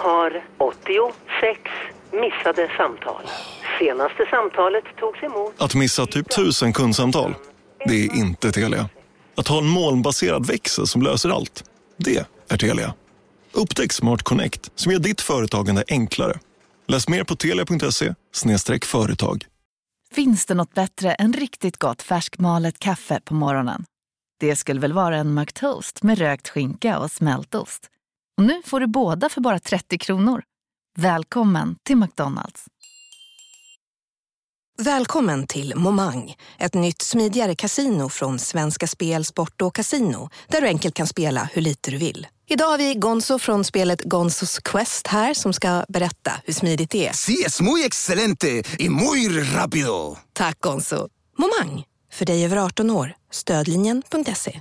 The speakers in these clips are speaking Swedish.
har 86 missade samtal. Senaste samtalet togs emot. Att missa typ 1000 kundsamtal, det är inte Telia. Att ha en molnbaserad växel som löser allt, det är Telia. Upptäck Smart Connect som gör ditt företagande enklare. Läs mer på telia.se/företag. Finns det något bättre än riktigt gott färskmalet kaffe på morgonen? Det skulle väl vara en McToast med rökt skinka och smältost. Och nu får du båda för bara 30 kronor. Välkommen till McDonald's. Välkommen till Momang, ett nytt smidigare kasino från Svenska Spel, Sport och Casino, där du enkelt kan spela hur lite du vill. Idag har vi Gonzo från spelet Gonzos Quest här som ska berätta hur smidigt det är. Sí, es muy excelente y muy rápido. Tack Gonzo. Momang, för dig över 18 år. Stödlinjen.se.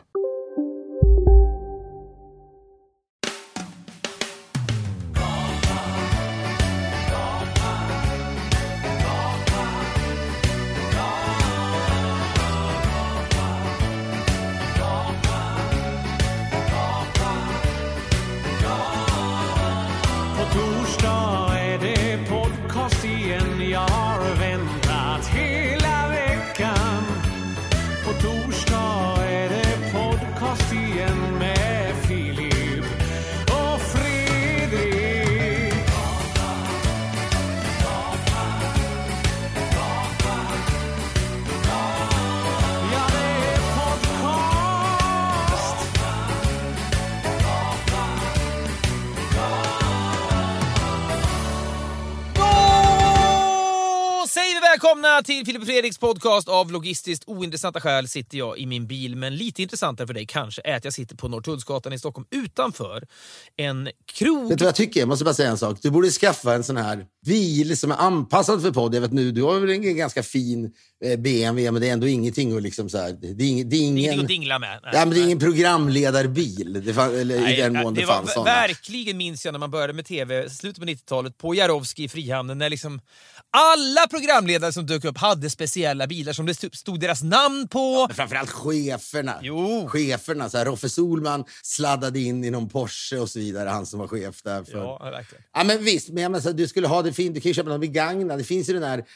Välkomna till Filip och Fredriks podcast. Av logistiskt ointressanta skäl sitter jag i min bil, men lite intressantare för dig kanske är att jag sitter på Norrtullsgatan i Stockholm utanför en krog. Vet du vad jag tycker? Jag måste bara säga en sak. Du borde skaffa en sån här bil som är anpassad för podd. Jag vet nu, du har väl en ganska fin BMW, men det är ändå ingenting att liksom så här, det är ingen att dingla med. Nej, ja, men det är ingen programledarbil. I den mån det fanns sådana. Verkligen minns jag när man började med tv slutet på 90-talet på Jarowski i Frihamnen, när liksom alla programledare som dök upp hade speciella bilar som det stod deras namn på. Ja, men framförallt cheferna. Cheferna, så här, Roffe Solman sladdade in i någon Porsche och så vidare, han som var chef där. Ja, verkligen. Ja, men visst, men jag menar, du skulle ha det fint. Du kan ju köpa någon begagnad. Det finns ju den här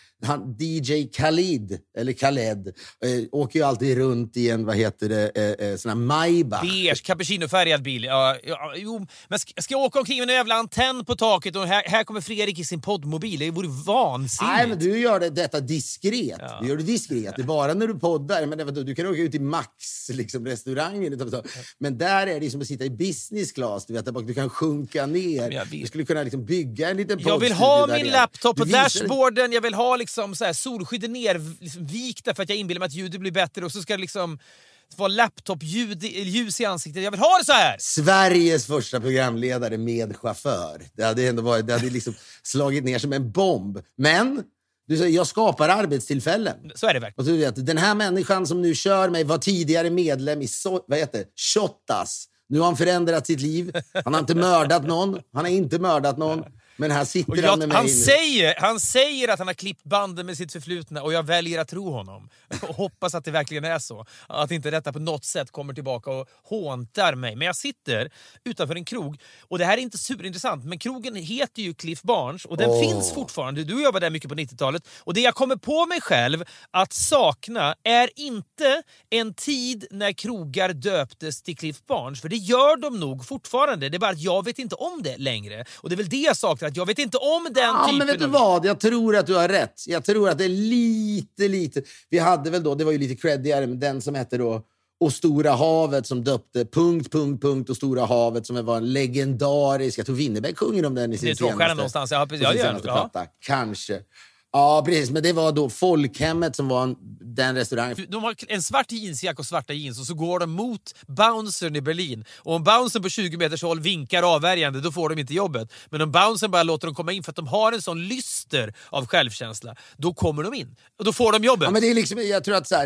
DJ Khaled, eller Khaled, åker ju alltid runt i en, vad heter det, sån här Maybach. Beige, cappuccino-färgad bil. Jo, men ska jag åka omkring med en jävla antenn på taket och här kommer Fredrik i sin poddmobil. Det vore vansinnigt. Nej, men du gör detta diskret. Ja. Du gör det diskret. Det är bara när du poddar. Men du kan åka ut i Max, liksom, restaurangen. Men där är det som att sitta i business class. Du vet, du kan sjunka ner. Du skulle kunna liksom bygga en liten podd. Jag vill ha min laptop på dashboarden. Jag vill ha liksom så här solskydden nervikta för att jag inbillar mig att ljudet blir bättre. Och så ska det liksom vara laptop-ljus i ansiktet. Jag vill ha det så här! Sveriges första programledare med chaufför. Det hade ändå varit, det hade liksom slagit ner som en bomb. Men du säger, jag skapar arbetstillfällen. Så är det verkligen. Och du vet, den här människan som nu kör mig var tidigare medlem i Shottaz. Nu har han förändrat sitt liv. Han har inte mördat någon. Han har inte mördat någon. Men här sitter han med mig han säger att han har klippt banden med sitt förflutna, och jag väljer att tro honom. Och hoppas att det verkligen är så. Att inte detta på något sätt kommer tillbaka och håntar mig. Men jag sitter utanför en krog, och det här är inte superintressant, men krogen heter ju Cliff Barnes, och den finns fortfarande. Du jobbar där mycket på 90-talet. Och det jag kommer på mig själv att sakna är inte en tid när krogar döptes till Cliff Barnes, för det gör de nog fortfarande. Det är bara att jag vet inte om det längre. Och det är väl det jag saknar. Att jag vet inte om den typen. Men vet du vad? Jag tror att du har rätt. Jag tror att det är lite... Vi hade väl då, det var ju lite creddigare, men den som hette då Och Stora havet, som döpte ... och Stora havet, som var en legendarisk... Jag tror Winnerbäck sjunger om den i sin senaste... någonstans. Ja, precis. Platta. Kanske. Ja, precis. Men det var då Folkhemmet som var den restaurangen. De har en svart jeansjack och svarta jeans, och så går de mot bouncern i Berlin. Och om bouncern på 20 meters håll vinkar avvärjande, då får de inte jobbet. Men om bouncern bara låter dem komma in för att de har en sån lyster av självkänsla, då kommer de in. Och då får de jobbet. Ja, men det är liksom, jag tror att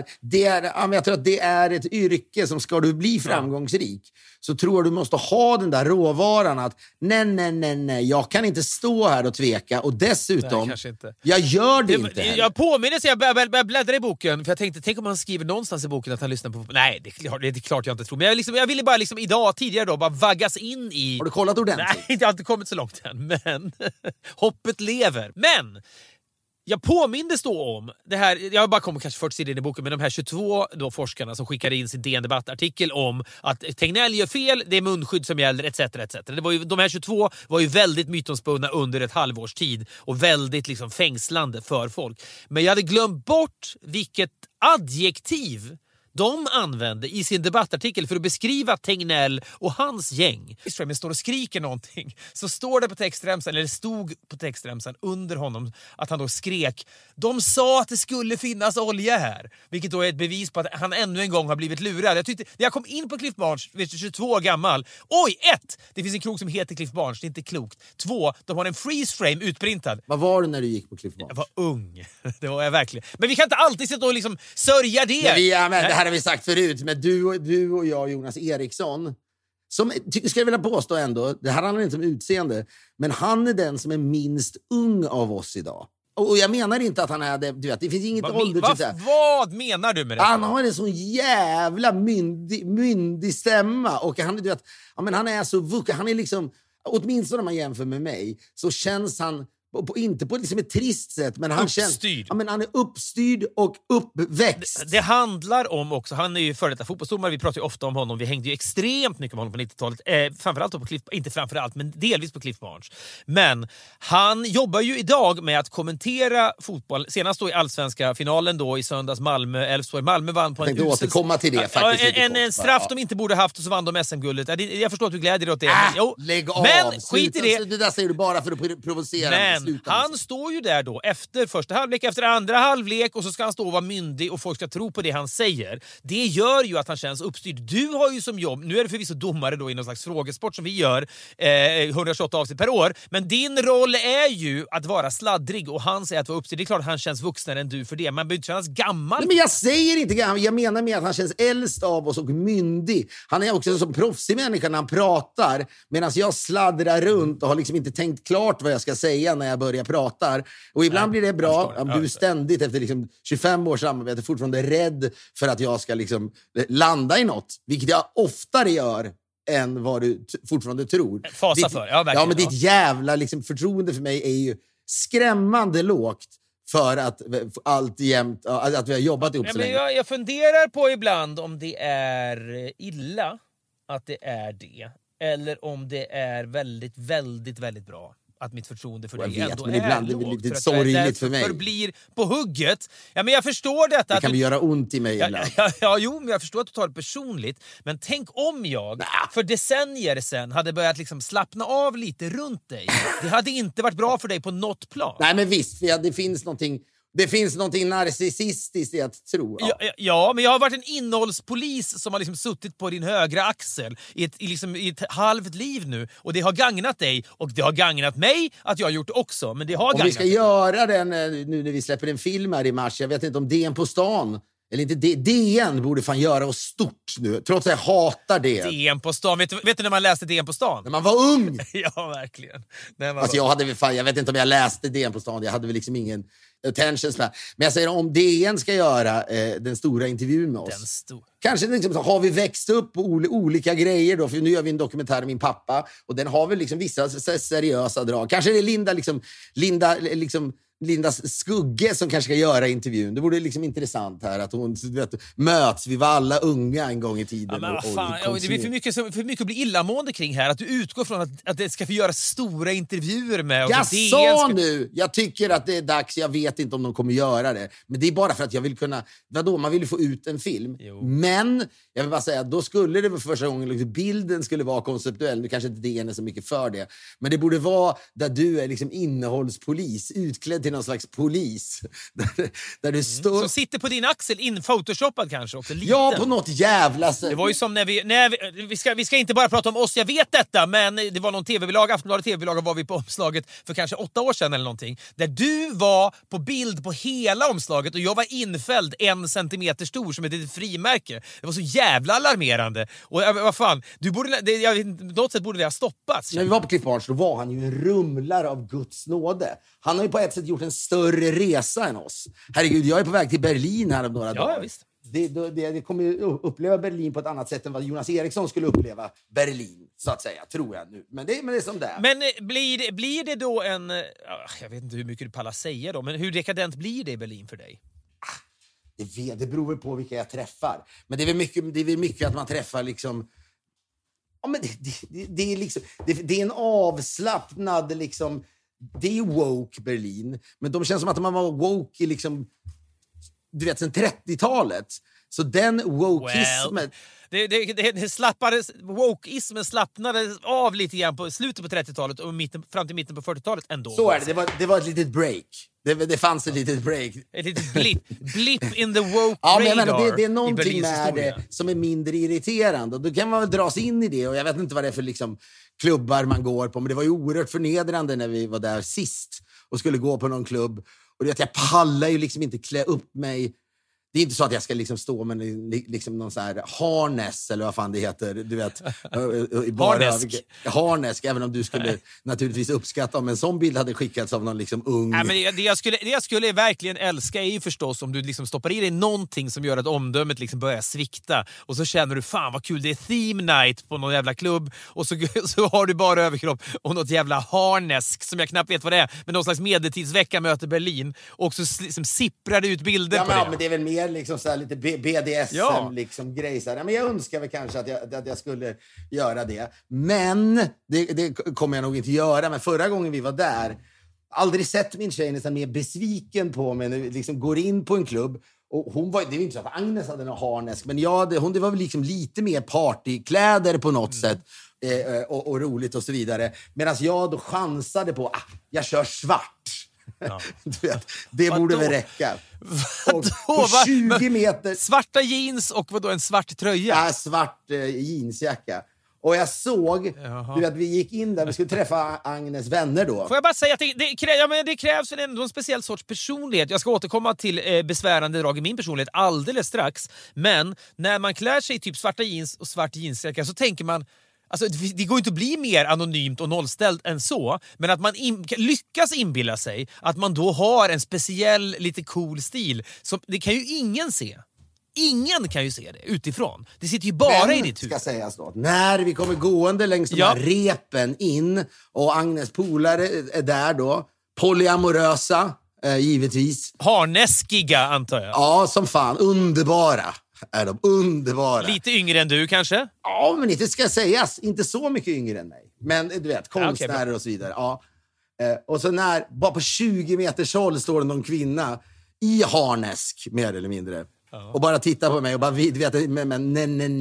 det är ett yrke som, ska du bli framgångsrik, så tror jag du måste ha den där råvaran att nej, jag kan inte stå här och tveka. Och dessutom, nej, inte. Jag gör det inte. Jag påminner sig, jag började bläddra i boken, för jag tänkte, tänk om han skriver någonstans i boken att han lyssnar på... Nej, det är klart jag inte tror. Men jag ville bara tidigare då, bara vaggas in i... Har du kollat ordentligt? Nej, jag har inte kommit så långt än, men hoppet lever. Men jag påmindes då om det här, jag har bara kommit kanske 40 sidor i boken, men de här 22 då forskarna som skickade in sin DN-debattartikel om att Tegnell gör fel, det är munskydd som gäller, etc. Det var ju, de här 22 var ju väldigt mytomspunna under ett halvårs tid och väldigt liksom fängslande för folk. Men jag hade glömt bort vilket adjektiv de använde i sin debattartikel för att beskriva Tegnell och hans gäng. Men står och skriker någonting, så står det på textremsan, eller stod på textremsan under honom, att han då skrek: de sa att det skulle finnas olja här, vilket då är ett bevis på att han ännu en gång har blivit lurad. Jag tyckte, när jag kom in på Cliff Barnes, 22 år gammal, oj, 1! Det finns en krog som heter Cliff Barnes, det är inte klokt. 2, de har en freeze frame utprintad. Vad var du när du gick på Cliff Barnes? Jag var ung, det var jag verkligen. Men vi kan inte alltid sitta och liksom sörja det. Det här har vi sagt förut, men du och jag, Jonas Eriksson, som ska jag vilja påstå ändå, det här handlar inte om utseende, men han är den som är minst ung av oss idag. Och jag menar inte att han är det, du vet, det finns inget ålder. Vad menar du med det? Han har en sån jävla myndig stämma, och han, du vet, ja, men han är så vuxen, han är liksom, åtminstone om man jämför med mig, så känns han inte på liksom ett trist sätt, men han känns, ja, men han är uppstyrd och uppväxt. Det handlar om också, han är ju före detta fotbollsdomare, vi pratar ju ofta om honom, vi hängde ju extremt mycket med honom på 90-talet, framförallt på Cliff, inte framförallt, men delvis på Cliff Barnes. Men han jobbar ju idag med att kommentera fotboll, senast då i allsvenska finalen då i söndags, Malmö-Elfsborg. Malmö vann på en återkomma till det faktiskt. En straff de inte borde haft, och så vann de SM-guldet. Jag förstår att du glädjer dig åt det. Lägg av! Men skit i det. Det där säger du bara för att provocera. Men han står ju där då efter första halvlek, efter andra halvlek, och så ska han stå och vara myndig och folk ska tro på det han säger. Det gör ju att han känns uppstyrd. Du har ju som jobb, nu är det förvisso domare då i någon slags frågesport som vi gör 128 avsnitt per år, men din roll är ju att vara sladdrig, och han säger att vara uppstyrd. Det är klart att han känns vuxnare än du för det. Man behöver inte kännas gammal. Nej, men jag säger inte gammal, jag menar med att han känns äldst av oss och myndig. Han är också en sån proffsig människa när han pratar, medan jag sladdrar runt och har liksom inte tänkt klart vad jag ska säga när jag börjar pratar. Och ibland blir det bra. Du är ständigt efter liksom 25 års samarbete fortfarande rädd för att jag ska liksom landa i något, vilket jag oftare gör än vad du fortfarande tror. Fasa för, ja, verkligen. Ja, men ditt jävla liksom förtroende för mig är ju skrämmande lågt för att allt jämt, att vi har jobbat ihop så länge. Jag funderar på ibland om det är illa att det är det, eller om det är väldigt, väldigt, väldigt bra att mitt förtroende för dig ändå men är ibland är det lågt, lite sorgligt för mig. Förblir på hugget. Ja, men jag förstår detta. Det kan göra ont i mig ibland. Jo, men jag förstår att du tar det personligt. Men tänk om jag för decennier sedan hade börjat liksom slappna av lite runt dig. Det hade inte varit bra för dig på något plan. Nej, men visst, det finns någonting narcissistiskt i att tro. Ja, men jag har varit en innehållspolis som har liksom suttit på din högra axel i ett halvt liv nu. Och det har gagnat dig, och det har gagnat mig att jag har gjort det också. Men det har gagnat. Vi ska göra den nu när vi släpper en film här i mars. Jag vet inte om DN på stan, eller inte, DN borde fan göra oss stort nu, trots att jag hatar det. DN på stan, vet du när man läste DN på stan? När man var ung! Ja, verkligen. Jag vet inte om jag läste DN på stan, jag hade väl liksom ingen attention span. Men jag säger, om DN ska göra den stora intervjun med oss, kanske liksom, så har vi växt upp på olika grejer då, för nu gör vi en dokumentär om min pappa, och den har väl liksom vissa seriösa drag. Kanske det är Lindas skugge som kanske ska göra intervjun. Det vore liksom intressant här att hon, möts. Vi var alla unga en gång i tiden. Ja, men det blir för mycket att bli illamående kring här. Att du utgår från att det ska få göra stora intervjuer med. Jag sa nu, jag tycker att det är dags. Jag vet inte om de kommer göra det. Men det är bara för att jag vill kunna... Man vill få ut en film. Jo. Men jag vill bara säga att då skulle det för första gången liksom, bilden skulle vara konceptuell. Nu kanske inte DN är så mycket för det. Men det borde vara där du är liksom innehållspolis, utklädd till någon slags polis. Där du står... Som sitter på din axel, photoshoppad kanske också. Liten. Ja, på något jävla sätt. Det var ju som när vi ska inte bara prata om oss, jag vet detta, men det var någon tv-bilaga, Aftonbladet tv-bilaga, var vi på omslaget för kanske 8 år sedan eller någonting. Där du var på bild på hela omslaget och jag var infälld 1 centimeter stor som ett frimärke. Det var så jävla alarmerande. Och vad fan, något sätt borde det ha stoppats. När vi var på Cliff Barnes, då var han ju en rumlare av Guds nåde. Han har ju på ett sätt gjort gjort en större resa än oss. Herregud, jag är på väg till Berlin här om några dagar. Ja, visst. Det kommer ju uppleva Berlin på ett annat sätt än vad Jonas Eriksson skulle uppleva Berlin, så att säga, tror jag nu. Men det är som det är. Men blir det då en... Jag vet inte hur mycket du pallar säga då, men hur dekadent blir det i Berlin för dig? Det beror väl på vilka jag träffar. Men det är väl mycket att man träffar liksom... Ja, men det är liksom... Det är en avslappnad liksom... Det är woke Berlin. Men de känns som att man var woke i liksom... Du vet, sen 30-talet. Så den wokeismen... Wokeismen slappnade av lite grann på slutet på 30-talet och fram till mitten på 40-talet ändå. Så är det. Det var ett litet break. Det fanns ett litet break. Ett litet blip in the woke radar. Det är någonting med det som är mindre irriterande. Och då kan man väl dras in i det. Och jag vet inte vad det är för liksom, klubbar man går på. Men det var ju oerhört förnedrande när vi var där sist och skulle gå på någon klubb. Och det, jag pallar ju liksom inte klä upp mig. Det är inte så att jag ska liksom stå med liksom någon så här harness eller vad fan det heter, du vet. Harnesk, även om du skulle naturligtvis uppskatta om en sån bild hade skickats av någon liksom ung... Nej, men det jag skulle verkligen älska är ju förstås om du liksom stoppar i dig någonting som gör att omdömet liksom börjar svikta och så känner du, fan vad kul, det är theme night på någon jävla klubb och så har du bara överkropp och något jävla harnesk som jag knappt vet vad det är, men någon slags medeltidsvecka möter Berlin och så liksom sipprar det ut bilder på det. Men det är väl mer liksom så här lite BDSM liksom grej så här. Men jag önskar väl kanske att jag skulle göra det. Men det kommer jag nog inte göra. Men förra gången vi var där, aldrig sett min tjej nästan mer besviken på mig när vi liksom går in på en klubb. Och hon var, det är inte så att Agnes hade någon harnesk, men det var väl liksom lite mer partykläder på något sätt. Och roligt och så vidare. Medan jag då chansade på, jag kör svart. Ja. Du vet, det borde väl räcka. Och på 20 meter... Svarta jeans och vadå, en svart tröja? Ja, svart jeansjacka. Och jag såg, du vet, vi gick in där, vi skulle träffa Agnes vänner då. Får jag bara säga att det krävs ändå en speciell sorts personlighet. Jag ska återkomma till besvärande drag i min personlighet alldeles strax. Men när man klär sig i typ svarta jeans och svart jeansjacka så tänker man... Alltså, det går inte att bli mer anonymt och nollställt än så. Men att man lyckas inbilla sig att man då har en speciell, lite cool stil. Det kan ju ingen se. Ingen kan ju se det utifrån. Det sitter ju bara i ditt hus. Ska sägas då. När vi kommer gående längs de här repen in och Agnes polare är där då. Polyamorösa, givetvis. Harneskiga, antar jag. Ja, som fan. Underbara. Är de underbara. Lite yngre än du kanske? Ja, men inte ska sägas. Inte så mycket yngre än mig. Men du vet, konstnärer och så vidare. Ja. Och så bara på 20 meters håll står det någon kvinna i harnesk, mer eller mindre. Och bara tittar på mig och bara, du vet, men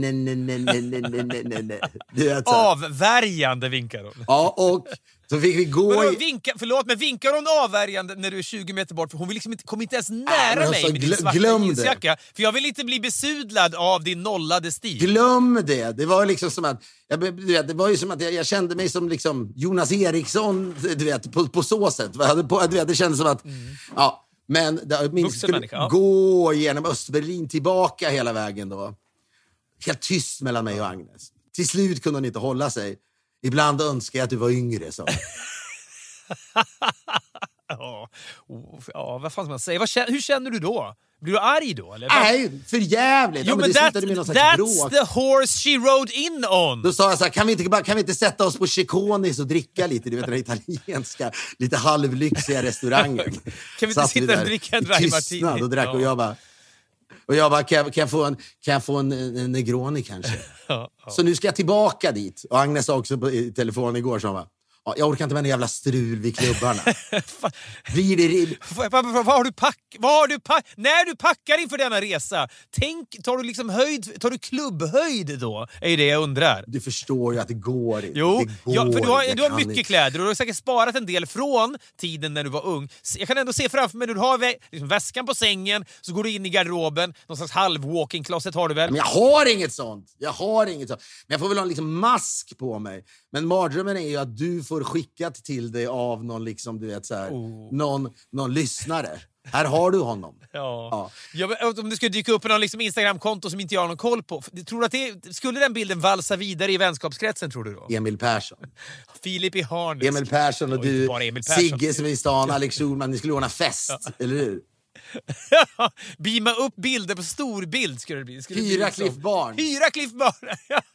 nej. Avvärjande vinkar hon. Ja, och så fick vi gå vinkar hon avvärjande när du är 20 meter bort? För hon vill liksom kom inte ens nära mig med din svarta jeansjacka. För jag vill inte bli besudlad av din nollade stil. Glöm det. Det var liksom som att det var ju som att jag kände mig som liksom Jonas Eriksson, du vet, på så sätt. Det kändes som att ja. Men minst skulle gå genom Östberlin tillbaka hela vägen då. Helt tyst mellan mig och Agnes. Till slut kunde hon inte hålla sig. Ibland önskar jag att du var yngre, så. Vad fan ska man säga? Hur känner du då? Blir du arg då? Eller? Nej, för jävligt. Jo, men that's the horse she rode in on. Då sa jag så här, kan vi inte sätta oss på Ciconis och dricka lite? Du vet, den italienska, lite halvlyxiga restaurangen. Kan vi inte sitta och dricka en dry martini? Och drack, och jag bara, kan jag få en Negroni kanske? Så nu ska jag tillbaka dit. Och Agnes sa också på telefon igår, som var, jag orkar inte med en jävla strul vid klubbarna. Vad har du när du packar inför denna resa? Tar du liksom tar du klubbhöjd då? Är det jag undrar. Du förstår ju att det går inte. Jo, för du har mycket kläder och du har säkert sparat en del från tiden när du var ung. Jag kan ändå se framför mig när du har liksom väskan på sängen, så går du in i garderoben, någon slags halv walk-in closet har du väl? Men jag har inget sånt. Men jag får väl ha en liksom mask på mig. Men mardrömmen är ju att du får skickat till dig av någon liksom, du vet så här, någon lyssnare. Här har du honom. Ja. Om det skulle dyka upp på någon liksom Instagram-konto som inte jag har någon koll på. Tror du att skulle den bilden valsa vidare i vänskapskretsen, tror du då? Emil Persson. Filip i Harnes. Emil Persson och du, Sigge som är i stan, Alex Schulman, ni skulle ordna fest, eller hur? Beama upp bilder på storbild skulle det bli. Hyra Cliff Barnes. Hyra Cliff Barnes.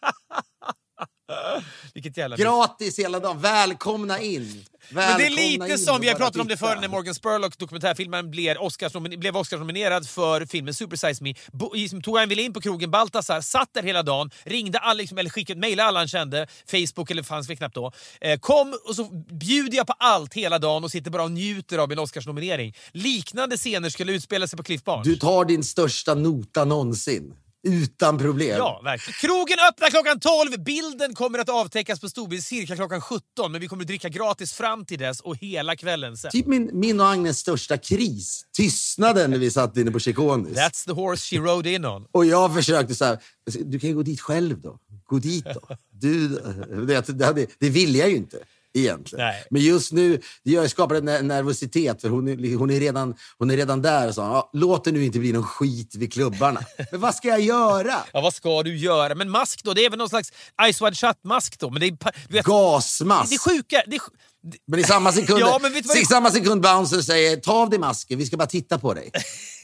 Vilket jävla gratis hela dagen. Välkomna in. Men det är lite som vi har pratat om det förr när Morgan Spurlock, dokumentärfilmen, blev Oscars-nominerad för filmen Super Size Me. Tog han in på krogen Baltasar, satt där hela dagen, ringde alla, liksom, eller skickade mejl alla han kände, Facebook eller fanns vi knappt då. Kom och så bjuder jag på allt hela dagen och sitter bara och njuter av en Oscars-nominering. Liknande scener skulle utspela sig på Cliff Barnes. Du tar din största nota någonsin. Utan problem. Ja, verkligen. Krogen öppnar klockan 12. Bilden kommer att avtäckas på storbild cirka klockan 17. Men vi kommer att dricka gratis fram till dess och hela kvällen sen. Typ min och Agnes största kris. Tystnaden när vi satt inne på Chiconis. That's the horse she rode in on. Och jag försökte så här, du kan ju gå dit själv då. Gå dit då. Det vill jag ju inte. Egentligen. Nej. Men just nu, det skapar en nervositet för hon är redan där och sa, låt det nu inte bli någon skit vid klubbarna. Men vad ska jag göra? Ja, vad ska du göra? Men mask då, det är väl någon slags Ice Wide Shut-mask då. Men det är, du vet, gasmask. Det är sjuka. Men i samma sekund, ja, men i samma sekund Bouncer säger, ta av dig masken, vi ska bara titta på dig.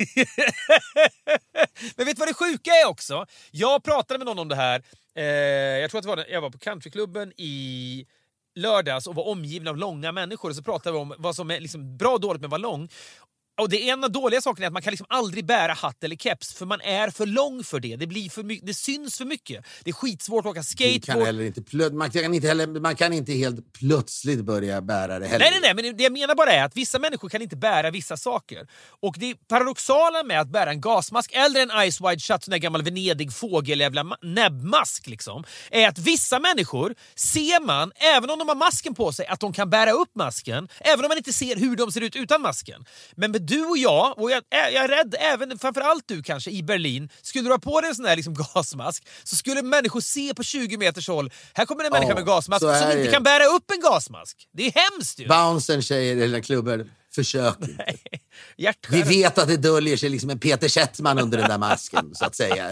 Men vet du vad det sjuka är också? Jag pratade med någon om det här. Jag tror att jag var på countryklubben i lördags och var omgiven av långa människor, och så pratade vi om vad som är liksom bra och dåligt med att vara lång. Och det ena dåliga saken är att man kan liksom aldrig bära hatt eller keps, för man är för lång för det. Det blir för mycket, det syns för mycket. Det är skitsvårt att åka skateboard. Man kan inte helt plötsligt börja bära det heller. Nej, men det jag menar bara är att vissa människor kan inte bära vissa saker. Och det paradoxala med att bära en gasmask eller en Ice Wide Shut, sån där gammal Venedig fågeljävla näbbmask liksom, är att vissa människor ser man, även om de har masken på sig, att de kan bära upp masken, även om man inte ser hur de ser ut utan masken. Men du och jag är rädd, även framförallt du kanske i Berlin, skulle du ha på dig en sån här liksom gasmask, så skulle människor se på 20 meters håll, här kommer en människa med gasmask som inte kan bära upp en gasmask. Det är hemskt ju. Bouncern säger i den klubben, försök inte. Vi vet att det döljer sig liksom en Peter Settman under den där masken, så att säga.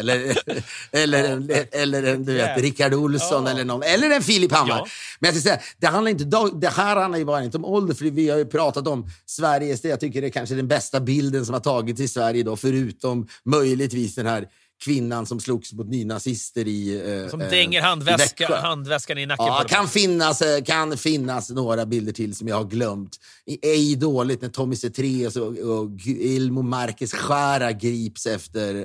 Eller en, du vet, Rickard Olsson eller en Filip Hammar. Ja. Men jag ska säga, det här handlar ju bara inte om ålder, för vi har ju pratat om Sveriges, jag tycker det är kanske den bästa bilden som har tagits i Sverige då, förutom möjligtvis den här kvinnan som slogs mot nynazister som dänger handväskan i nacken. Ja, kan finnas några bilder till som jag har glömt. Ej dåligt när Tommy Cetrés och Ilmo Marquez Jara grips efter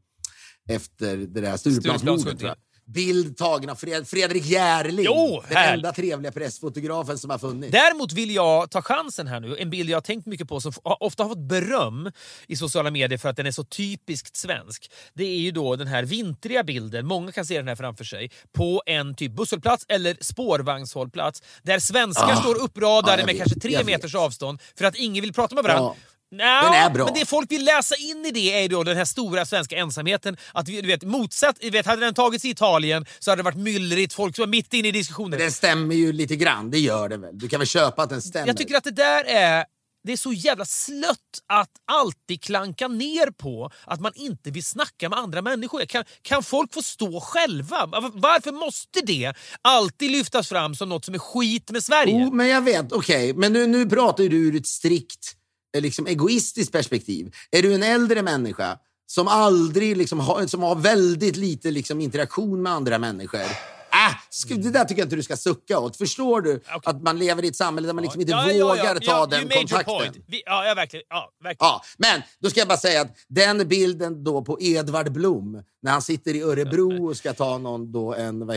det där Stureplansmordet. Bild tagen av Fredrik Järling. Den enda trevliga pressfotografen som har funnits. Däremot vill jag ta chansen här nu. En bild jag har tänkt mycket på, som ofta har fått beröm i sociala medier för att den är så typiskt svensk. Det är ju då den här vintriga bilden. Många kan se den här framför sig. På en typ busshållplats eller spårvagnshållplats. Där svenskar står uppradade med kanske 3 meters avstånd för att ingen vill prata med varandra. Den är bra. Men det folk vill läsa in i det är då den här stora svenska ensamheten. Att du vet, hade den tagits i Italien så hade det varit myllrigt, folk som var mitt inne i diskussionen. Men den stämmer ju lite grann, det gör det väl. Du kan väl köpa att den stämmer. Jag tycker att det är så jävla slött att alltid klanka ner på att man inte vill snacka med andra människor. Kan folk få stå själva? Varför måste det alltid lyftas fram som något som är skit med Sverige? Men jag vet, okej. Men nu pratar du ur ett strikt liksom egoistiskt perspektiv. Är du en äldre människa som aldrig liksom som har väldigt lite liksom interaktion med andra människor, det där tycker jag inte du ska sucka åt. Förstår du att man lever i ett samhälle där man liksom inte vågar ta den kontakten? Verkligen. Ja, men då ska jag bara säga att den bilden då på Edvard Blom när han sitter i Örebro och ska ta någon då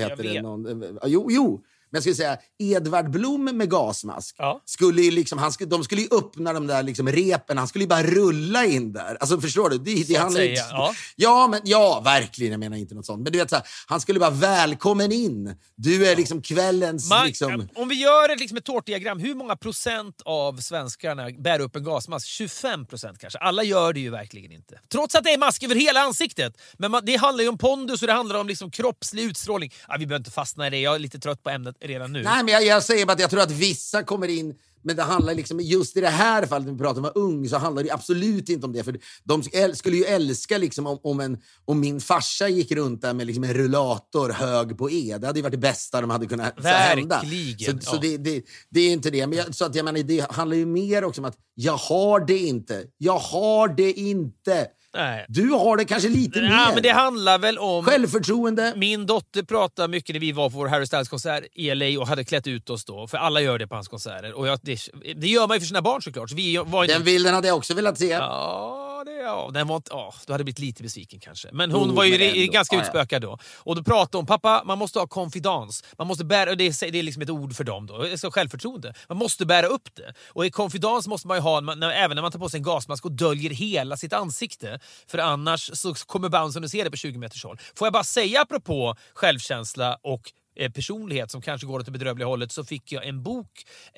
men jag skulle säga, Edvard Blom med gasmask skulle ju liksom, de skulle ju öppna de där liksom repen, han skulle ju bara rulla in där. Alltså förstår du? Det handlar inte, verkligen, jag menar inte något sånt. Men du vet så här, han skulle bara välkommen in. Du är liksom kvällens liksom... Om vi gör ett tårtdiagram, hur många procent av svenskarna bär upp en gasmask? 25% kanske. Alla gör det ju verkligen inte. Trots att det är mask över hela ansiktet. Men det handlar ju om pondus och det handlar om liksom kroppslig utstrålning. Vi behöver inte fastna i det, jag är lite trött på ämnet redan nu. Nej, men jag säger bara att jag tror att vissa kommer in Men det handlar liksom, just i det här fallet när vi pratar om att vara ung, så handlar det absolut inte om det. För de skulle ju älska liksom om min farsa gick runt där med liksom en rullator hög på E. Det hade ju varit det bästa de hade kunnat hända. Verkligen. Så det är inte det. Men så att jag menar, det handlar ju mer också om att jag har det inte. Jag har det inte. Nej. Du har det kanske lite mer. Men det handlar väl om självförtroende. Min dotter pratade mycket när vi var på vår Harry Styles-konsert i LA och hade klätt ut oss då. För alla gör det på hans konserter. Och det gör man ju för sina barn såklart. Så den bilden hade jag också velat se. Den var du hade blivit lite besviken kanske. Men hon var ju ganska utspökad då. Och då pratade hon, pappa, man måste ha confidence. Man måste bära, det är liksom ett ord för dem då. Det är självförtroende. Man måste bära upp det. Och i confidence måste man ju ha, även när man tar på sig en gasmask och döljer hela sitt ansikte. För annars så kommer bouncern att se det på 20 meters håll. Får jag bara säga apropå självkänsla och personlighet som kanske går åt det bedrövliga hållet, så fick jag en bok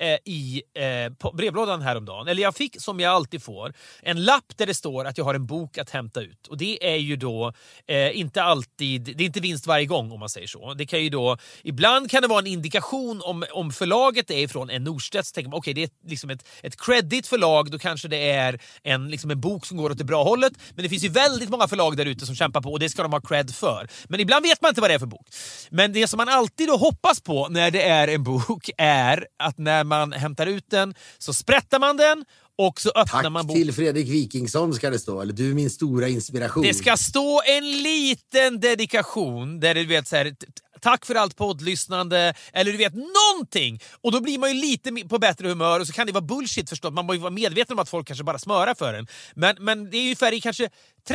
på brevlådan häromdagen. Eller jag fick, som jag alltid får, en lapp där det står att jag har en bok att hämta ut. Och det är ju då inte alltid, det är inte vinst varje gång om man säger så. Det kan ju då, ibland kan det vara en indikation om förlaget är från en Norstedts, så tänker man okej, det är liksom ett credit förlag, då kanske det är liksom en bok som går åt det bra hållet. Men det finns ju väldigt många förlag där ute som kämpar på, och det ska de ha cred för. Men ibland vet man inte vad det är för bok. Men det som man alltid då hoppas på när det är en bok är att när man hämtar ut den så sprättar man den och så öppnar man boken. Tack till Fredrik Wikingsson ska det stå. Eller du är min stora inspiration. Det ska stå en liten dedikation där du vet så här, tack för allt poddlyssnande, eller du vet någonting. Och då blir man ju lite på bättre humör, och så kan det vara bullshit förstås. Man måste ju vara medveten om att folk kanske bara smörar för en. Men det är ju ungefär i kanske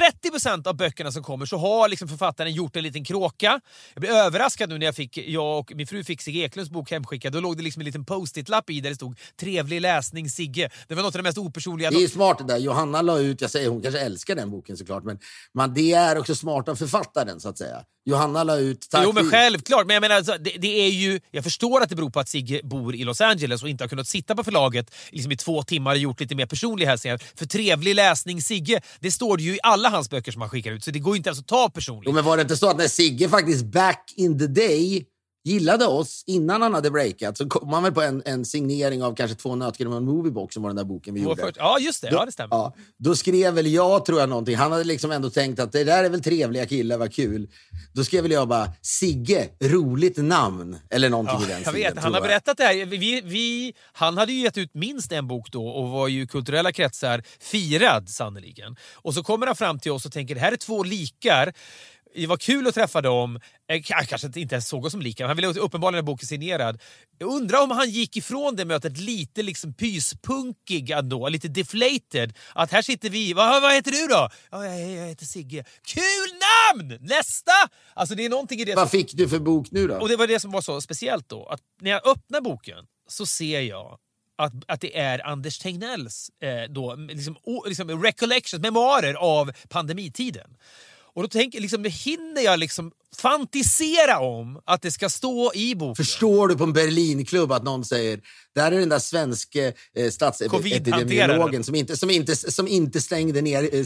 30% av böckerna som kommer så har liksom författaren gjort en liten kråka. Jag blev överraskad nu när jag och min fru fick Sigge Eklunds bok hemskickad. Då låg det liksom en liten post-it-lapp i där det stod trevlig läsning Sigge. Det var något av det mest opersonliga. Det är smart det där. Johanna la ut, jag säger hon kanske älskar den boken såklart, men det är också smart av författaren så att säga. Johanna la ut... Jo, men självklart. Men jag menar, alltså, det är ju... Jag förstår att det beror på att Sigge bor i Los Angeles och inte har kunnat sitta på förlaget liksom i 2 timmar och gjort lite mer personliga hälsningar. För trevlig läsning Sigge, det står det ju i alla hans böcker som han skickar ut. Så det går inte ens att ta personligt. Jo, men var det inte så att när Sigge faktiskt back in the day gillade oss innan han hade breakat, så kom man väl på en signering av kanske 2 nötgröna Moviebox som var den där boken vi gjorde. Ja, just det. Ja, det stämmer. Ja, då skrev väl jag, tror jag, någonting. Han hade liksom ändå tänkt att det där är väl trevliga killar, vad kul. Då skrev väl jag bara, Sigge, roligt namn. Eller någonting i den jag vet, han har berättat det här. Han hade ju gett ut minst en bok då och var ju i kulturella kretsar firad sannoliken. Och så kommer han fram till oss och tänker, det här är 2 likar. Det var kul att träffa dem. Kanske inte ens såg oss som lika. Han ville uppenbarligen boken signerad. Jag undrar om han gick ifrån det mötet lite liksom pyspunkig ändå. Lite deflated. Att här sitter vi. Vad heter du då? Ja, jag heter Sigge. Kul namn! Nästa! Alltså det är någonting i det. Vad fick du för bok nu då? Och det var det som var så speciellt då. Att när jag öppnar boken så ser jag att det är Anders Tegnells då, liksom recollections, memoarer av pandemitiden. Och då hinner jag fantisera om att det ska stå i boken. Förstår du på en Berlinklubb att någon säger, där är den där svenska statsepidemiologen som inte stängde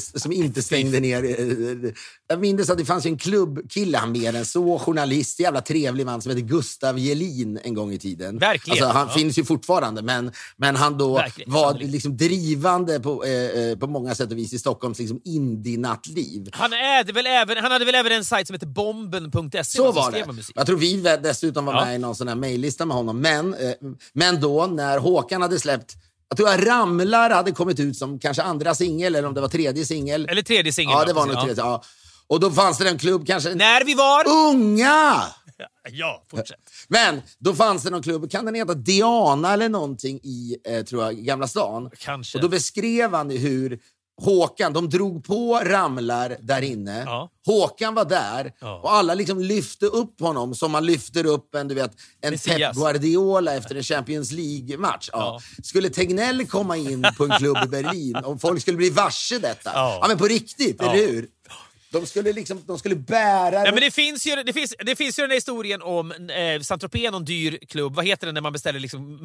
ner. Jag minns att det fanns en klubbkille, han mer än så, journalist, jävla trevlig man som heter Gustav Gelin en gång i tiden. Verkligen. Alltså, han finns ju fortfarande, men han då verkligen, var liksom drivande på många sätt och vis i Stockholms liksom indie-nattliv. Han hade väl även en sajt som heter bomben.se. Så var det. Jag tror vi dessutom var med i någon sån här mejllista med honom. Men då när Håkan hade släppt, jag tror att Ramlar hade kommit ut som kanske andra singel, eller om det var tredje singel. Eller tredje singel. Ja, det var nog tredje. Ja. Och då fanns det en klubb kanske... När vi var... Unga! Ja, fortsätt. Men då fanns det någon klubb, kan den heta Diana eller någonting i, tror jag, Gamla stan. Kanske. Och då beskrev han hur Håkan, de drog på Ramlar där inne. Ja. Håkan var där och alla liksom lyfte upp honom som man lyfter upp en Pep Guardiola efter en Champions League-match. Ja. Skulle Tegnell komma in på en klubb i Berlin och folk skulle bli varse detta? Ja, men på riktigt, eller hur? De skulle bära... Ja, men det finns ju den här historien om Saint-Tropez, någon dyr klubb. Vad heter det när man beställer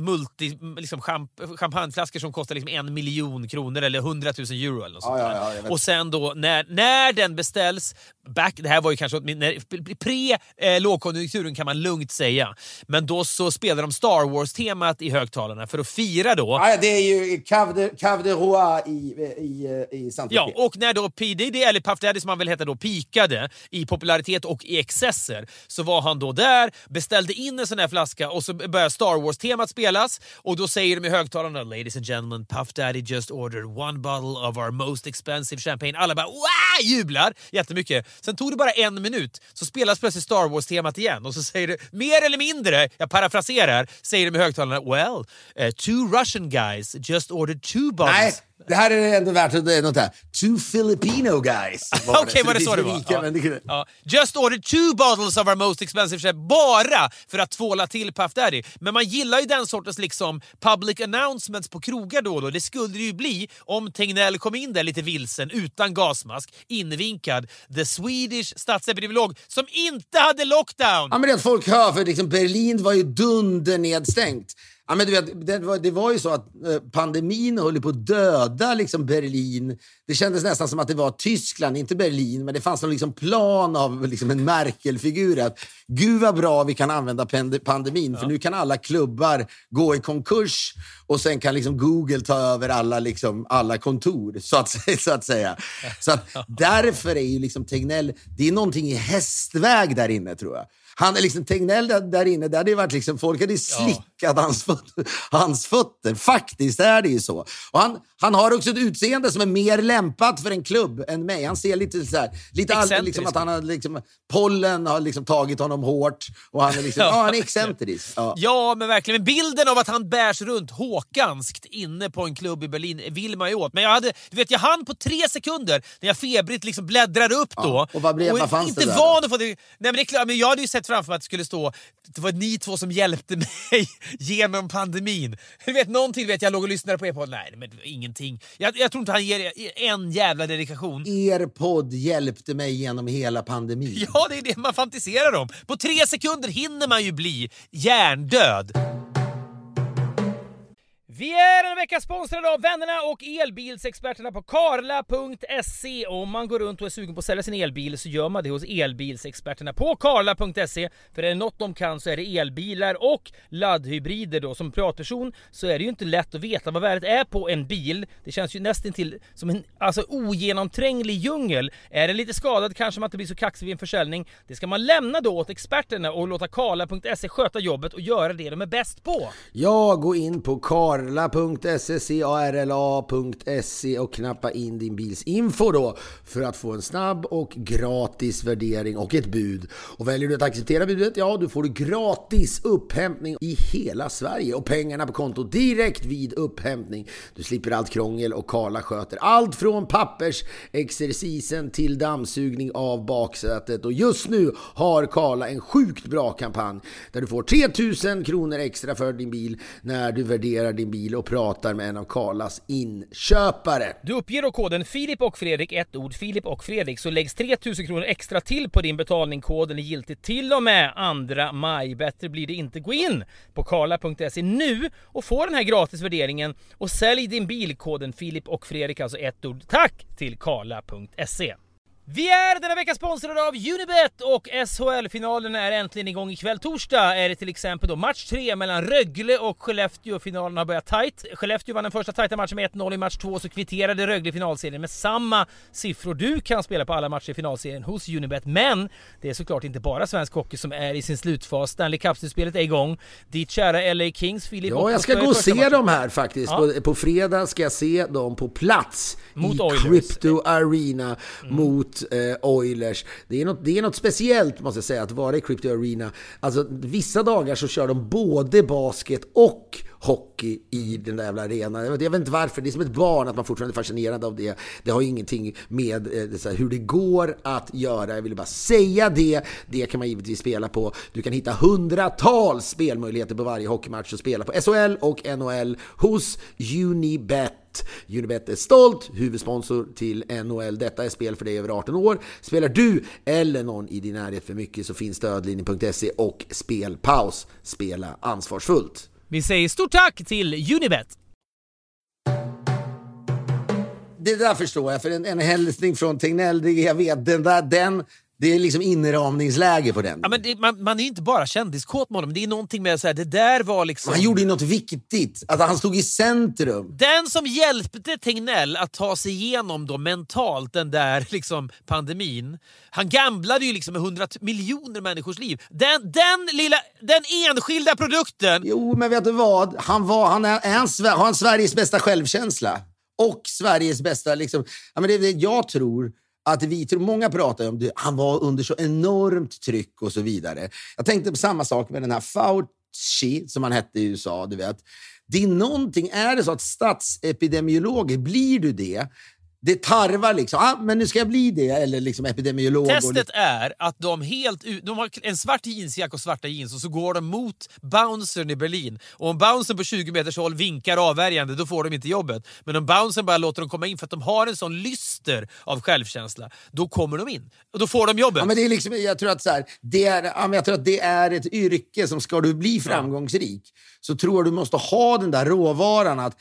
liksom champagneflaskor som kostar liksom 1 miljon kronor eller 100 000 euro eller något sånt där. Och sen då när den beställs det här var ju kanske pre-lågkonjunkturen kan man lugnt säga. Men då så spelar de Star Wars-temat i högtalarna för att fira då. Ja, det är ju Cave de Roi i Saint-Tropez. Ja, och när då P. Diddy, eller Puff Daddy som han väl heter då, pikade i popularitet och i excesser, så var han då där, beställde in en sån här flaska och så började Star Wars-temat spelas och då säger de i högtalarna: Ladies and gentlemen, Puff Daddy just ordered 1 bottle of our most expensive champagne. Alla bara wow, jublar jättemycket. Sen tog det bara 1 minut, så spelas plötsligt Star Wars-temat igen och så säger det mer eller mindre, jag parafraserar, säger de i högtalarna: well, 2 Russian guys just ordered 2 bottles. Nej, det här är ändå värt att det är något där. 2 Filipino guys. Okej, var det så det var? Ja. Just ordered 2 bottles of our most expensive champagne, bara för att tvåla till Puff Daddy. Men man gillar ju den sortens liksom public announcements på krogar då och då. Det skulle det ju bli om Tegnell kom in där lite vilsen, utan gasmask, invinkad. The Swedish statsepidemiolog som inte hade lockdown. Ja, men det att folk hör, för liksom Berlin var ju nedstängt. Ja, men du vet, det var ju så att pandemin höll på att döda liksom Berlin. Det kändes nästan som att det var Tyskland, inte Berlin. Men det fanns någon liksom plan av liksom en Merkel-figur att gud vad bra vi kan använda pandemin. För nu kan alla klubbar gå i konkurs och sen kan liksom Google ta över alla kontor, så att säga. Så att därför är ju liksom Tegnell, det är någonting i hästväg där inne, tror jag. Han är liksom Tegnell där inne, där det varit liksom, folk hade slickat hans fötter. Faktiskt är det ju så. Och han har också ett utseende som är mer lämpat för en klubb än mig. Han ser lite så här, liksom att han har liksom, pollen har liksom tagit honom hårt och han är liksom, han är excentrisk. Ja, men verkligen. Men bilden av att han bärs runt håkanskt inne på en klubb i Berlin vill man ju åt. Men jag hann på 3 sekunder när jag febrigt liksom bläddrar upp då. Och vad fanns inte det van att få det. Nej, men det är klart, men jag hade ju sett framför mig att det skulle stå: det var ni 2 som hjälpte mig genom pandemin. Du vet, någonting vet jag låg och lyssnade på er podd. Nej, men ingenting. Jag tror inte han ger en jävla dedikation. Er podd hjälpte mig genom hela pandemin. Ja, det är det man fantiserar om. På 3 sekunder hinner man ju bli hjärndöd. Vi är en vecka sponsrade av vännerna och elbilsexperterna på Karla.se. Om man går runt och är sugen på att sälja sin elbil så gör man det hos elbilsexperterna på Karla.se. För är det något de kan så är det elbilar och laddhybrider då. Som privatperson så är det ju inte lätt att veta vad värdet är på en bil. Det känns ju nästan till som en ogenomtränglig djungel. Är det lite skadad kanske man inte blir så kaxig vid en försäljning. Det ska man lämna då åt experterna och låta Karla.se sköta jobbet och göra det de är bäst på. Ja, gå in på Karla.se och knappa in din bils info då för att få en snabb och gratis värdering och ett bud. Och väljer du att acceptera budet, ja, då får du gratis upphämtning i hela Sverige och pengarna på konto direkt vid upphämtning. Du slipper allt krångel och Karla sköter allt från pappersexercisen till dammsugning av baksätet. Och just nu har Karla en sjukt bra kampanj där du får 3 000 kronor extra för din bil när du värderar din bil och pratar med en av Karlas inköpare. Du uppger då koden Filip och Fredrik, ett ord Filip och Fredrik, så läggs 3 000 kronor extra till på din betalning. Koden är giltig till och med 2 maj. Bättre blir det inte. Gå in på Karla.se nu och få den här gratis värderingen och sälj din bil. Koden Filip och Fredrik, alltså ett ord. Tack till Karla.se. Vi är denna vecka sponsrade av Unibet och SHL-finalen är äntligen igång ikväll. Torsdag är det till exempel då match 3 mellan Rögle och Skellefteå. Finalen har börjat tajt. Skellefteå vann den första tajta matchen med 1-0 i match 2, så kvitterade Rögle finalserien med samma siffror. Du kan spela på alla matcher i finalserien hos Unibet, men det är såklart inte bara svensk hockey som är i sin slutfas. Stanley Cup-spelet är igång. Ditt kära LA Kings, Filip. Ja, jag ska gå och se dem här faktiskt. Ja. På fredag ska jag se dem på plats mot i Oilers. Crypto Arena mot Oilers. Det är något speciellt, måste jag säga, att vara i Crypto Arena. Alltså vissa dagar så kör de både basket och hockey i den där jävla arenan. Jag vet inte varför, det är som ett barn att man fortfarande är fascinerad av det. Det har ju ingenting med hur det går att göra. Jag vill bara säga det. Det kan man givetvis spela på. Du kan hitta hundratals spelmöjligheter på varje hockeymatch och spela på SHL och NHL hos Unibet. Unibet är stolt huvudsponsor till NHL. Detta är spel för dig över 18 år. Spelar du eller någon i din närhet för mycket så finns stödlinjen.se och Spelpaus. Spela ansvarsfullt. Vi säger stort tack till Unibet. Det där förstår jag, för en hälsning från Tegnell, det jag vet, det är liksom inramningsläge på den. Ja, men man är ju inte bara kändiskåt med honom. Det är någonting med så här, det där var liksom... Han gjorde ju något viktigt. Att han stod i centrum. Den som hjälpte Tegnell att ta sig igenom då mentalt den där liksom pandemin. Han gamblade ju liksom med 100 miljoner människors liv. Den enskilda produkten. Jo, men vet du vad? Han har Sveriges bästa självkänsla. Och Sveriges bästa liksom... Ja, men jag tror... Att många pratar om det, han var under så enormt tryck och så vidare. Jag tänkte på samma sak med den här Fauci som han hette i USA, du vet. Det är någonting, är det så att statsepidemiologer, blir du det? Det tarvar liksom, men nu ska jag bli det, eller liksom epidemiolog. Testet är att de har en svart jeansjack och svarta jeans och så går de mot bouncern i Berlin. Och om bouncern på 20 meters håll vinkar avvärjande, då får de inte jobbet. Men om bouncern bara låter dem komma in för att de har en sån lyster av självkänsla, då kommer de in. Och då får de jobbet. Ja, men det är liksom, jag tror att det är ett yrke som, ska du bli framgångsrik, så tror jag du måste ha den där råvaran att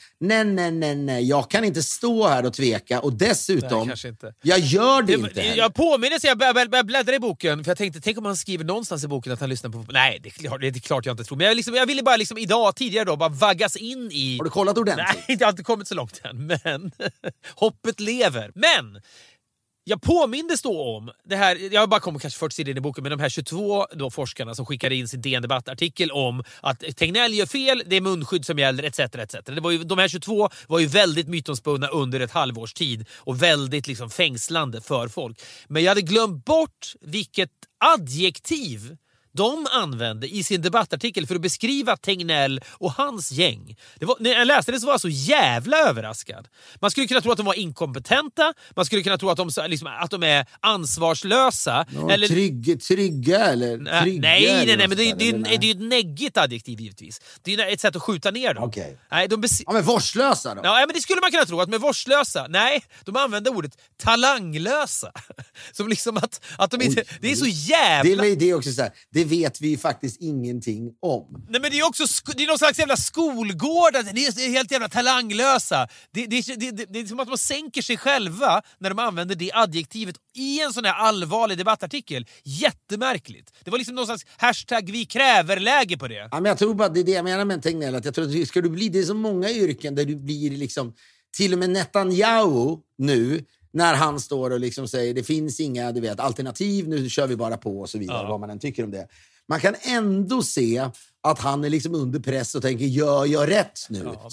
nej, jag kan inte stå här och tveka. Och dessutom, jag gör det inte heller. Jag påminner sig, jag började bläddra i boken, för jag tänkte, tänk om han skriver någonstans i boken att han lyssnar på... Nej, det är klart jag inte tror. Men jag ville bara liksom tidigare då, bara vaggas in i... Har du kollat ordentligt? Nej, jag har inte kommit så långt än, men hoppet lever. Men... Jag påmindes då om det här, jag har bara kommit kanske 40 sidor i boken, men de här 22 då forskarna som skickade in sin DN-debattartikel om att Tegnell gör fel, det är munskydd som gäller, etc. Det var ju, de här 22 var ju väldigt mytomspunna under ett halvårs tid och väldigt liksom fängslande för folk. Men jag hade glömt bort vilket adjektiv de använde i sin debattartikel för att beskriva Tegnell och hans gäng. När jag läste det så var jag så jävla överraskad. Man skulle kunna tro att de var inkompetenta. Man skulle kunna tro att de är ansvarslösa. Eller trygga eller trygga. Nej, men det är ju ett neggigt adjektiv givetvis. Det är ett sätt att skjuta ner dem. Okay. Nej, men vårdslösa då? Ja, men det skulle man kunna tro att med vårdslösa. Nej, de använde ordet talanglösa. Som liksom att de inte... Det är så jävla... Det är också så här... Det vet vi ju faktiskt ingenting om. Nej, men det är också det är någon slags jävla skolgård. Det är helt jävla talanglösa. Det är som att de sänker sig själva när de använder det adjektivet i en sån här allvarlig debattartikel. Jättemärkligt. Det var liksom någon slags hashtag vi kräver-läge på det. Ja, men jag tror bara det är det jag menar med Tegnell. Att jag tror att ska du bli, det är så många yrken där du blir liksom, till och med Netanyahu nu, när han står och liksom säger det finns inga alternativ, nu kör vi bara på och så vidare, vad man än tycker om det. Man kan ändå se att han är liksom under press och tänker, gör jag rätt nu? Ja, så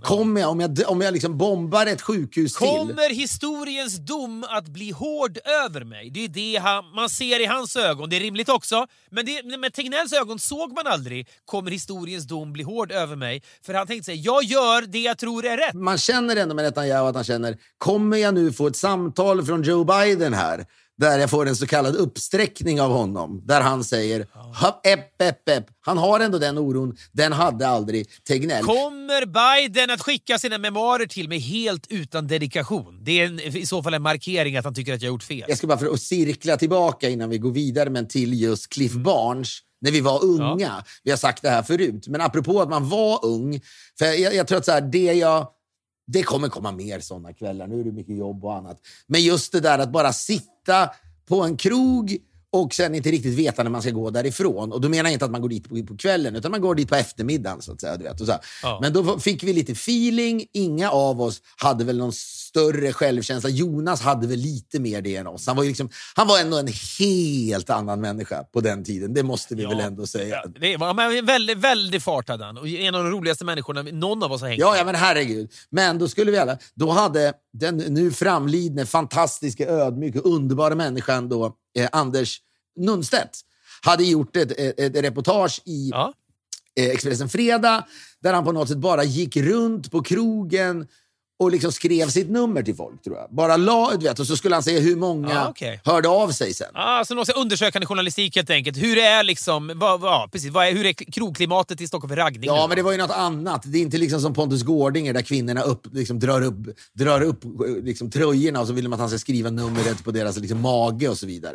här, om jag liksom bombar ett sjukhus kommer historiens dom att bli hård över mig? Det är det man ser i hans ögon. Det är rimligt också. Men med Tegnells ögon såg man aldrig, kommer historiens dom bli hård över mig? För han tänkte sig, jag gör det jag tror är rätt. Man känner ändå med Netanyahu att han känner, kommer jag nu få ett samtal från Joe Biden här? Där jag får en så kallad uppsträckning av honom. Där han säger, epp. Han har ändå den oron. Den hade aldrig Tegnell. Kommer Biden att skicka sina memoarer till mig helt utan dedikation? Det är i så fall en markering att han tycker att jag har gjort fel. Jag ska bara för att cirkla tillbaka innan vi går vidare, men till just Cliff Barnes. När vi var unga. Ja. Vi har sagt det här förut. Men apropå att man var ung. För jag tror att så här, det kommer komma mer sådana kvällar. Nu är det mycket jobb och annat. Men just det där att bara sitta på en krog och sen inte riktigt veta när man ska gå därifrån. Och då menar jag inte att man går dit på kvällen, utan man går dit på eftermiddagen så att säga. Du vet, och så. Ja. Men då fick vi lite feeling. Inga av oss hade väl någon större självkänsla. Jonas hade väl lite mer det än oss. Han var ändå en helt annan människa på den tiden. Det måste vi väl ändå säga. Det var väldigt, väldigt fartad han. Och en av de roligaste människorna någon av oss har hängt. Ja, men herregud. Men då hade den nu framlidne, fantastiska, ödmjuka, underbara människan då, Anders Nunstedt, hade gjort ett reportage Expressen Fredag, där han på något sätt bara gick runt på krogen och liksom skrev sitt nummer till folk, tror jag. Bara och så skulle han säga hur många hörde av sig sen. Så någon undersökande journalistik helt enkelt. Hur är liksom, hur är krogklimatet i Stockholm för raggning? Ja, men det var ju något annat. Det är inte liksom som Pontus Gårdinger där kvinnorna drar upp liksom tröjorna och så vill man att han ska skriva numret på deras liksom mage och så vidare.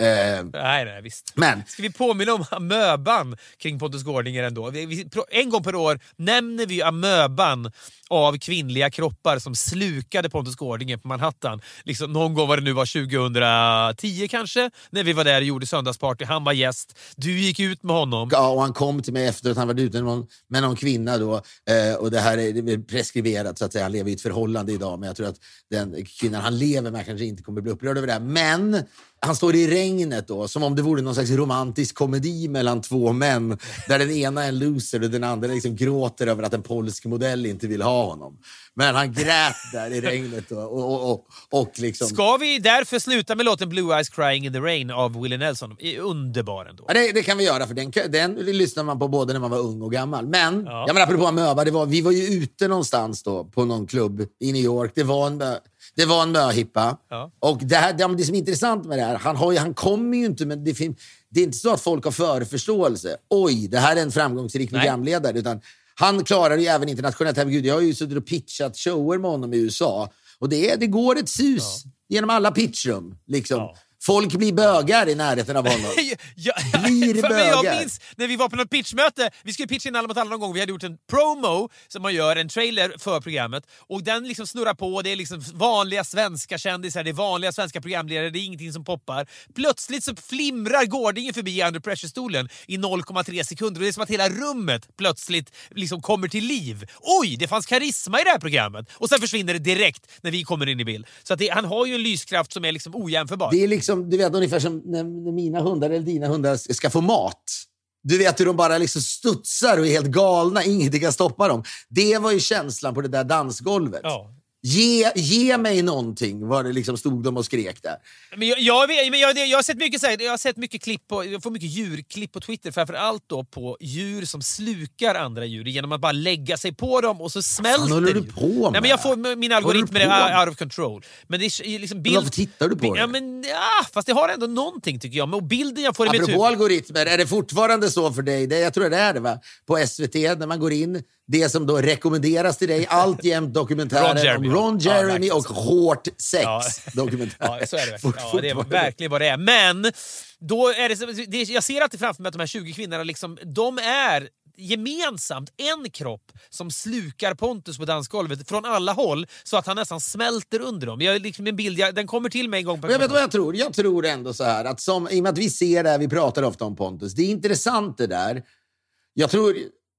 Nej, visst. Men ska vi påminna om amöban kring Pontus Gårdinger ändå? En gång per år nämner vi amöban av kvinnliga kroppar som slukade Pontus Gårdinger på Manhattan. Liksom, någon gång var det nu var 2010 kanske, när vi var där och gjorde söndagsparty. Han var gäst. Du gick ut med honom. Ja, och han kom till mig efter att han var ute med någon kvinna då. Och det här är preskriberat så att säga. Han lever i ett förhållande idag, men jag tror att den kvinnan han lever med kanske inte kommer bli upprörd över det här. Men han står i regnet då, som om det vore någon slags romantisk komedi mellan två män, där den ena är en loser och den andra liksom gråter över att en polsk modell inte vill ha honom. Men han grät där i regnet då, och liksom... Ska vi därför sluta med låten Blue Eyes Crying in the Rain av Willie Nelson? Underbar ändå. Ja, det kan vi göra, för den lyssnar man på både när man var ung och gammal. Men, jag menar apropå amöba, vi var ju ute någonstans då på någon klubb i New York. Det var en möhippa. Ja. Och det som är intressant med det här, han kommer ju inte, men det är inte så att folk har förförståelse. Oj, det här är en framgångsrik programledare, utan han klarar ju även internationellt. Herregud, jag har ju suttit och pitchat shower med honom i USA. Och det går ett sus genom alla pitchrum, liksom. Ja. Folk blir bögar i närheten av honom. Blir bögar. Jag minns när vi var på något pitchmöte. Vi skulle pitcha in Alla mot alla någon gång. Vi hade gjort en promo som man gör, en trailer för programmet. Och den liksom snurrar på. Det är liksom vanliga svenska kändisar. Det är vanliga svenska programledare. Det är ingenting som poppar. Plötsligt så flimrar Gårdinger förbi Under Pressure-stolen i 0,3 sekunder. Och det är som att hela rummet plötsligt liksom kommer till liv. Oj, det fanns karisma i det här programmet. Och sen försvinner det direkt när vi kommer in i bild. Så att han har ju en lyskraft som är liksom ojämförbar. Det är liksom, du vet, ungefär som när mina hundar eller dina hundar ska få mat. Du vet hur de bara liksom studsar och är helt galna. Ingenting kan stoppa dem. Det var ju känslan på det där dansgolvet. Ja. Ge mig någonting, var det liksom, stod de och skrek där. Men jag har sett mycket, jag har sett mycket klipp på, jag får mycket djurklipp på Twitter, framförallt då på djur som slukar andra djur genom att bara lägga sig på dem och så smälter. Vad håller du på med? Nej, men jag får min algoritmer är out of control. Men det är liksom bild. Varför tittar du på det? Ja, men fast det har ändå någonting, tycker jag. Men bilden jag får i mitt huvud. Apropå algoritmer, är det fortfarande så för dig? Jag tror det är det, va? På SVT när man går in, det som då rekommenderas till dig, alltjämt dokumentärer om Ron Jeremy och hårt sex. Dokumentärer. Ja, så är det verkligen. Ja, det är verkligen vad det är. Men då är det jag ser alltid framför mig att de här 20 kvinnorna liksom, de är gemensamt en kropp som slukar Pontus på dansgolvet från alla håll så att han nästan smälter under dem. Jag liksom en bild, den kommer till mig en gång. Jag vet vad jag tror. Jag tror ändå så här att i och med att vi ser det här, vi pratar ofta om Pontus. Det är intressant det där. Jag tror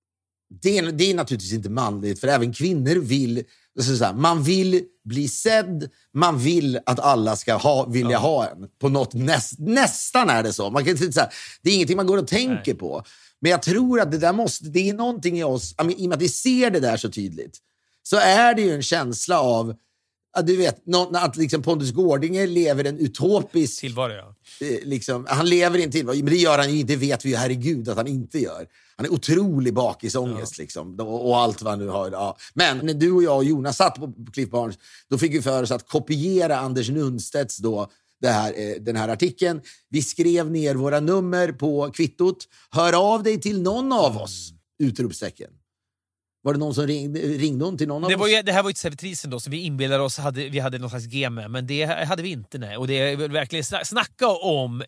det är naturligtvis inte manligt, för även kvinnor vill så här, man vill bli sedd, man vill att alla ska vilja ha en på något, nästan är det så. Man kan inte säga, det är ingenting man går och tänker på. Men jag tror att det är någonting i oss, i och med att vi ser det där så tydligt, så är det ju en känsla av att du vet, att liksom Pontus Gårdinger lever en utopisk tillvaro, ja. Liksom, han lever inte tillvaro, men det gör han ju inte, vet vi ju, herregud, att han inte gör. Han är otrolig bakisångest liksom, och allt vad han nu har. Ja. Men när du och jag och Jonas satt på Cliff Barnes, då fick vi för oss att kopiera Anders Nunstedts då den här artikeln. Vi skrev ner våra nummer på kvittot. Hör av dig till någon av oss! Utropstecken. Var det någon som ringde hon till någon av oss? Det här var ju servitrisen då, så vi inbillade oss vi hade någon slags game med, men det hade vi inte. Nej. Och det är verkligen snacka om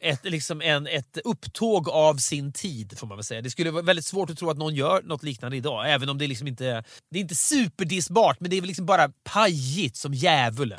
ett upptåg av sin tid, får man väl säga. Det skulle vara väldigt svårt att tro att någon gör något liknande idag, även om det liksom inte, det är inte superdisbart, men det är väl liksom bara pajigt som djävulen.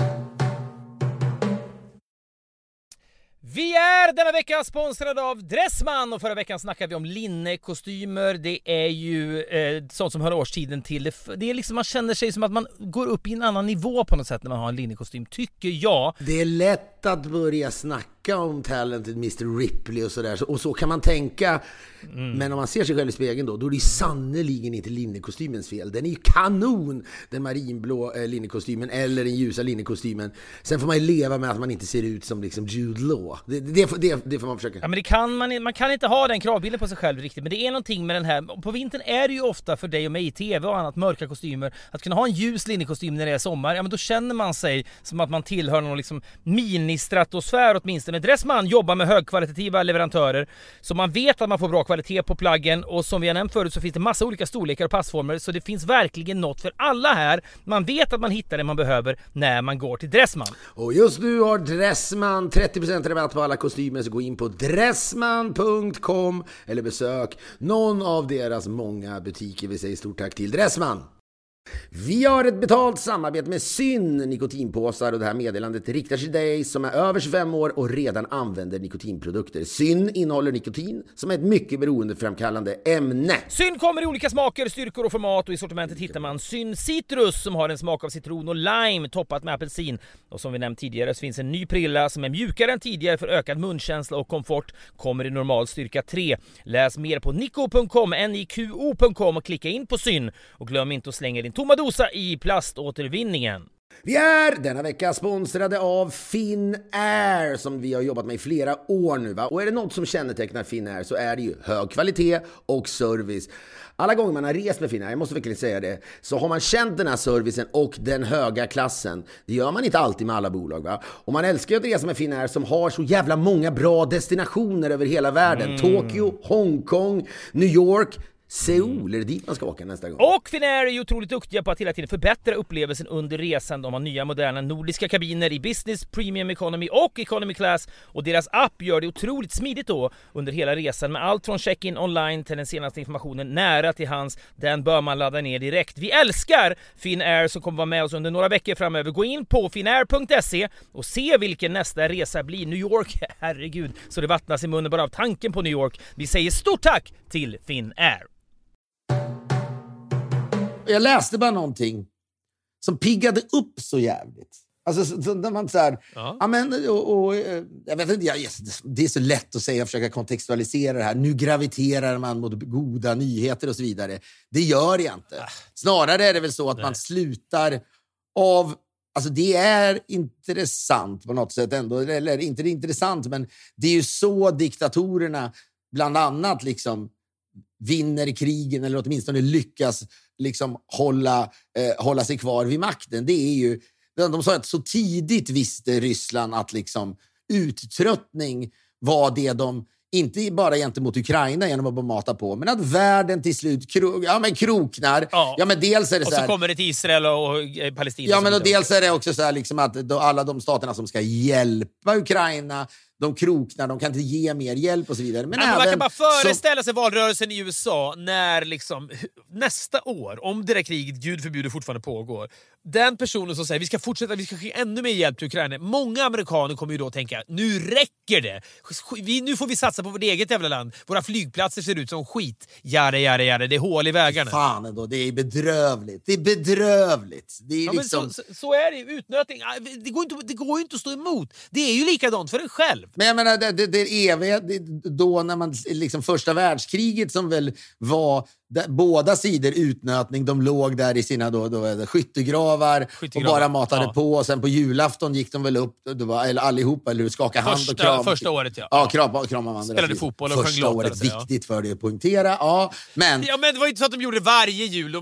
Vi är denna vecka sponsrade av Dressman, och förra veckan snackade vi om linnekostymer. Det är ju sånt som hör årstiden till. Det är liksom, man känner sig som att man går upp i en annan nivå på något sätt när man har en linnekostym, tycker jag. Det är lätt att börja snacka om talented Mr. Ripley och sådär. Och så kan man tänka. Men om man ser sig själv i spegeln då är det sannoliken inte linnekostymens fel. Den är ju kanon, den marinblå linnekostymen eller den ljusa linnekostymen. Sen får man ju leva med att man inte ser ut som liksom Jude Law. Det får man försöka. Ja, men det kan man kan inte ha den kravbilden på sig själv riktigt. Men det är någonting med den här. På vintern är det ju ofta för dig och mig i tv och annat mörka kostymer. Att kunna ha en ljus linnekostym när det är sommar. Ja, men då känner man sig som att man tillhör någon liksom mini-stratosfär åtminstone. Dressman jobbar med högkvalitativa leverantörer. Så man vet att man får bra kvalitet på plaggen. Och som vi har nämnt förut så finns det massa olika storlekar och passformer. Så det finns verkligen något för alla här. Man vet att man hittar det man behöver när man går till Dressman. Och just nu har Dressman 30% rabatt på alla kostymer, så gå in på dressman.com eller besök någon av deras många butiker. Vi säger stort tack till Dressman. Vi har ett betalt samarbete med Syn nikotinpåsar och det här meddelandet riktar sig till dig som är över 25 år och redan använder nikotinprodukter. Syn innehåller nikotin som är ett mycket beroendeframkallande ämne. Syn kommer i olika smaker, styrkor och format och i sortimentet hittar man Syn Citrus som har en smak av citron och lime toppat med apelsin. Och som vi nämnt tidigare så finns en ny prilla som är mjukare än tidigare för ökad munkänsla och komfort. Kommer i normal styrka 3. Läs mer på niko.com och klicka in på Syn. Och glöm inte att slänga din tomma dosa i plaståtervinningen. Vi är denna vecka sponsrade av Finnair som vi har jobbat med i flera år nu, va? Och är det något som kännetecknar Finnair så är det ju hög kvalitet och service. Alla gånger man har rest med Finnair, jag måste verkligen säga det, så har man känt den här servicen och den höga klassen. Det gör man inte alltid med alla bolag, va? Och man älskar ju att resa med Finnair som har så jävla många bra destinationer över hela världen. Tokyo, Hongkong, New York, Seoul, är det dit man ska åka nästa gång? Och Finnair är ju otroligt duktiga på att hela tiden förbättra upplevelsen under resan. De har nya moderna nordiska kabiner i business, premium economy och economy class. Och deras app gör det otroligt smidigt då under hela resan med allt från check-in online till den senaste informationen nära till hands. Den bör man ladda ner direkt. Vi älskar Finnair som kommer vara med oss under några veckor framöver. Gå in på finnair.se och se vilken nästa resa blir. New York, herregud, så det vattnas i munnen bara av tanken på New York. Vi säger stort tack till Finnair. Jag läste bara någonting som piggade upp så jävligt. Alltså så man så här, ja men jag vet inte, det är så lätt att säga, försöka kontextualisera det här. Nu graviterar man mot goda nyheter och så vidare. Det gör jag inte. Snarare är det väl så att man slutar av, alltså det är intressant på något sätt ändå, eller inte intressant, men det är ju så diktatorerna bland annat liksom vinner krigen eller åtminstone lyckas liksom hålla sig kvar vid makten. Det är ju, de sa att så tidigt visste Ryssland att liksom uttröttning var det de, inte bara gentemot Ukraina genom att mata på, men att världen till slut kroknar. Ja, men dels är det och så kommer det till Israel och Palestina. Ja, men och dels är det också så här liksom att alla de staterna som ska hjälpa Ukraina, de kroknar, de kan inte ge mer hjälp och så vidare. Men man kan bara föreställa sig valrörelsen i USA när liksom nästa år, om det där kriget, Gud förbjuder, fortfarande pågår. Den personen som säger vi ska fortsätta, vi ska skicka ännu mer hjälp till Ukraina. Många amerikaner kommer ju då tänka, nu räcker det. Nu får vi satsa på vårt eget jävla land. Våra flygplatser ser ut som skit. Jada, det är hål i vägarna. Fan ändå, det är bedrövligt. Det är bedrövligt. Det är liksom... men så är det, utnötning. Det går ju inte att stå emot. Det är ju likadant för en själv. Men jag menar, det eviga, då när man liksom första världskriget som väl var båda sidor utnötning, de låg där i sina då skyttegravar och bara matade på, och sen på julafton gick de väl upp, det var, eller allihopa, eller skaka hand och kram. Första året, kramade man. Spelade fotboll och första året, viktigt för det att poängtera, men det var ju inte så att de gjorde det varje jul.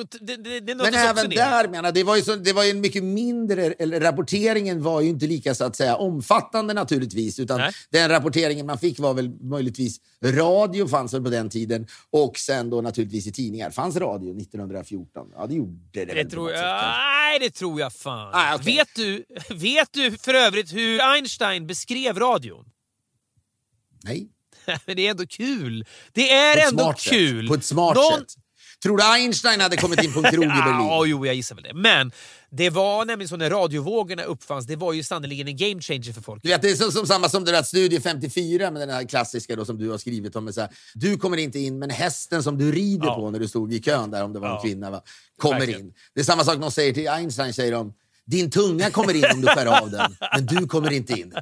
Men även där, menar, det var ju en mycket mindre, eller rapporteringen var ju inte lika så att säga omfattande naturligtvis, utan den rapporteringen man fick var väl möjligtvis radio fanns väl på den tiden, och sen då naturligtvis i tidningar. Fanns radio 1914? Ja, det gjorde det. Nej, det tror jag fan. Okay. Vet du för övrigt hur Einstein beskrev radion? Nej. Men det är ändå kul. Det är ändå kul. På ett smart sätt. Tror du Einstein hade kommit in på en krog i Berlin? Jo, jag gissar väl det. Men det var nämligen så när radiovågorna uppfanns, det var ju sannoliken en game changer för folk. Du vet, det är som samma som det där Studie 54 med den här klassiska då, som du har skrivit om. Så här, du kommer inte in, men hästen som du rider på när du stod i kön där, om det var en kvinna, va, kommer in. Det är samma sak de säger till Einstein, säger de. Din tunga kommer in om du skär av den, men du kommer inte in.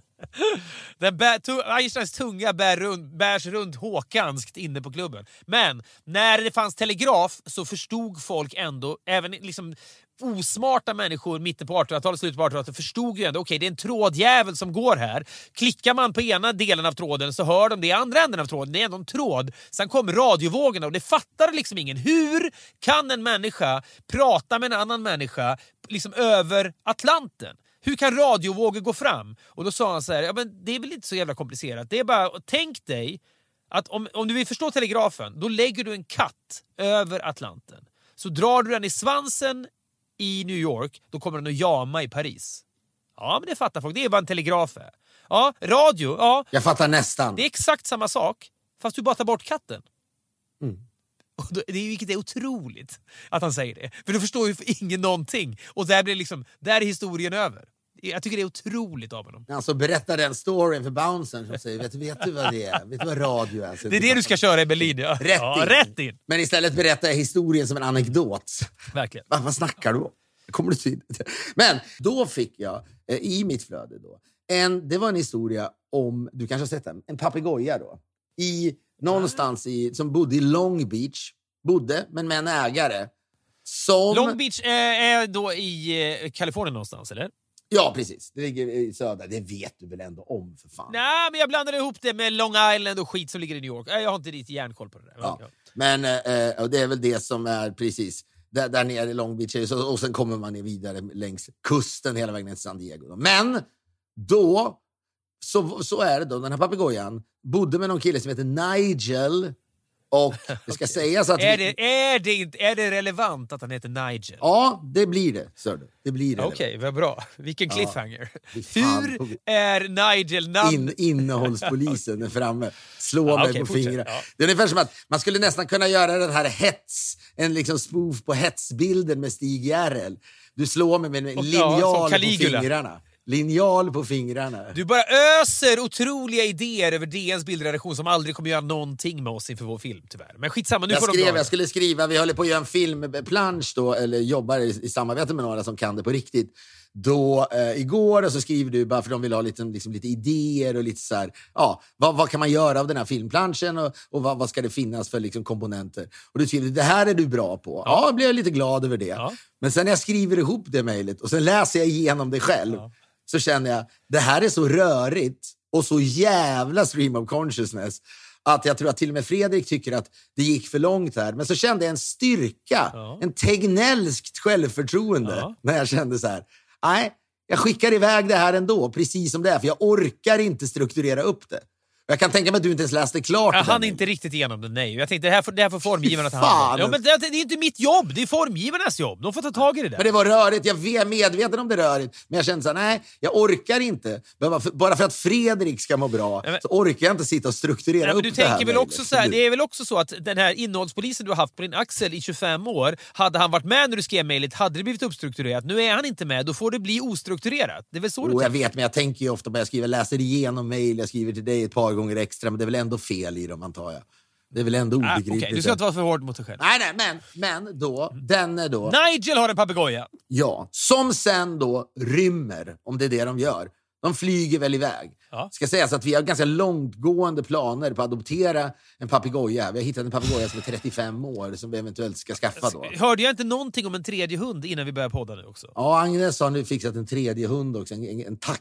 Einsteins tunga bärs runt håkanskt inne på klubben. Men när det fanns telegraf så förstod folk ändå, även liksom osmarta människor mitten på 1800-talet, slutet på 1800-talet, förstod ju ändå, okej, det är en trådjävel som går här. Klickar man på ena delen av tråden så hör de det i andra änden av tråden. Det är ändå en tråd. Sen kom radiovågorna och det fattade liksom ingen. Hur kan en människa prata med en annan människa liksom över Atlanten? Hur kan radiovågor gå fram? Och då sa han så här, ja, men det är väl inte så jävla komplicerat. Det är bara, tänk dig att om du vill förstå telegrafen, då lägger du en katt över Atlanten. Så drar du den i svansen i New York, då kommer den att jama i Paris. Ja, men det fattar folk. Det är bara en telegraf här. Ja, radio, ja. Jag fattar nästan. Det är exakt samma sak, fast du bara tar bort katten. Mm. Och det är, vilket är otroligt att han säger det. För då förstår ju ingen någonting. Och där är historien över. Jag tycker det är otroligt av honom. Alltså berätta den storyn för bouncern som säger, vet du vad det är? Vet du vad radio är? Så det är det du ska köra i Berlin, ja. Rätt in. Men istället berättar jag historien som en anekdot. Verkligen. Vad snackar du om? Kommer du till? Men då fick jag i mitt flöde då det var en historia om, du kanske har sett den, en papegoja då. Någonstans som bodde i Long Beach. Men med en ägare. Long Beach är då i Kalifornien någonstans, eller? Ja, precis. Det ligger i södra. Det vet du väl ändå om, för fan. Nej, men jag blandade ihop det med Long Island och skit som ligger i New York. Jag har inte riktigt järnkoll på det där. Ja. Men och det är väl det som är precis där nere i Long Beach. Och sen kommer man vidare längs kusten hela vägen till San Diego. Men då, så är det då. Den här papegojan bodde med någon kille som heter Nigel. Och det ska sägas att... Är det relevant att han heter Nigel? Ja, det blir det. Det blir det. Okej, vad bra. Vilken cliffhanger. Hur är Nigel namn? Innehållspolisen är framme. Slå mig på fingrar. Ja. Det är ungefär som att man skulle nästan kunna göra den här en liksom spoof på hetsbilden med Stig Järrel. Du slår mig med en linjal på fingrarna. Linjal på fingrarna. Du bara öser otroliga idéer över DNs bildredaktion som aldrig kommer göra någonting med oss inför vår film, tyvärr. Men skitsamma, nu jag skulle skriva, vi håller på att göra en filmplansch då, eller jobbar i samarbete med några som kan det på riktigt. Då igår, och så skriver du bara för de vill ha lite idéer och lite så här, ja, vad kan man göra av den här filmplanschen och vad ska det finnas för liksom komponenter. Och du skriver, det här är du bra på. Ja, blir jag lite glad över det. Ja. Men sen när jag skriver ihop det mejlet och sen läser jag igenom det själv, så känner jag, det här är så rörigt och så jävla stream of consciousness att jag tror att till och med Fredrik tycker att det gick för långt här. Men så kände jag en styrka, en tegnellskt självförtroende när jag kände så här, nej, jag skickar iväg det här ändå, precis som det är, för jag orkar inte strukturera upp det. Jag kan tänka mig att du inte ens läste klart. Jag hann inte riktigt igenom det, nej. Jag tänkte, det här får formgivarna ta hand om. Ja, men det är inte mitt jobb, det är formgivarnas jobb. De får ta tag i det där. Men det var rörigt, jag är medveten om det rörigt. Men jag kände så här, nej, jag orkar inte. Bara för att Fredrik ska må bra, så orkar jag inte sitta och strukturera upp du det här. Tänker väl också så här, det är väl också så att den här innehållspolisen du har haft på din axel i 25 år, hade han varit med när du skrev mejlet, hade det blivit uppstrukturerat. Nu är han inte med, då får det bli ostrukturerat. Det är väl så du tänker? Jag vet, men jag tänker ju ofta när jag läser igenom mejl, jag skriver till dig ett par gånger extra, men det är väl ändå fel i dem, antar jag. Det är väl ändå obegripligt. Okay. Du ska inte vara för hård mot dig själv. Nej, men då, den då... Nigel har en papegoja. Ja, som sen då rymmer, om det är det de gör. De flyger väl iväg. Ja. Ska sägas att vi har ganska långtgående planer på att adoptera en papegoja. Vi har hittat en papegoja som är 35 år som vi eventuellt ska skaffa då. Hörde jag inte någonting om en tredje hund innan vi började podda nu också? Ja, Agnes har nu fixat en tredje hund också. En tax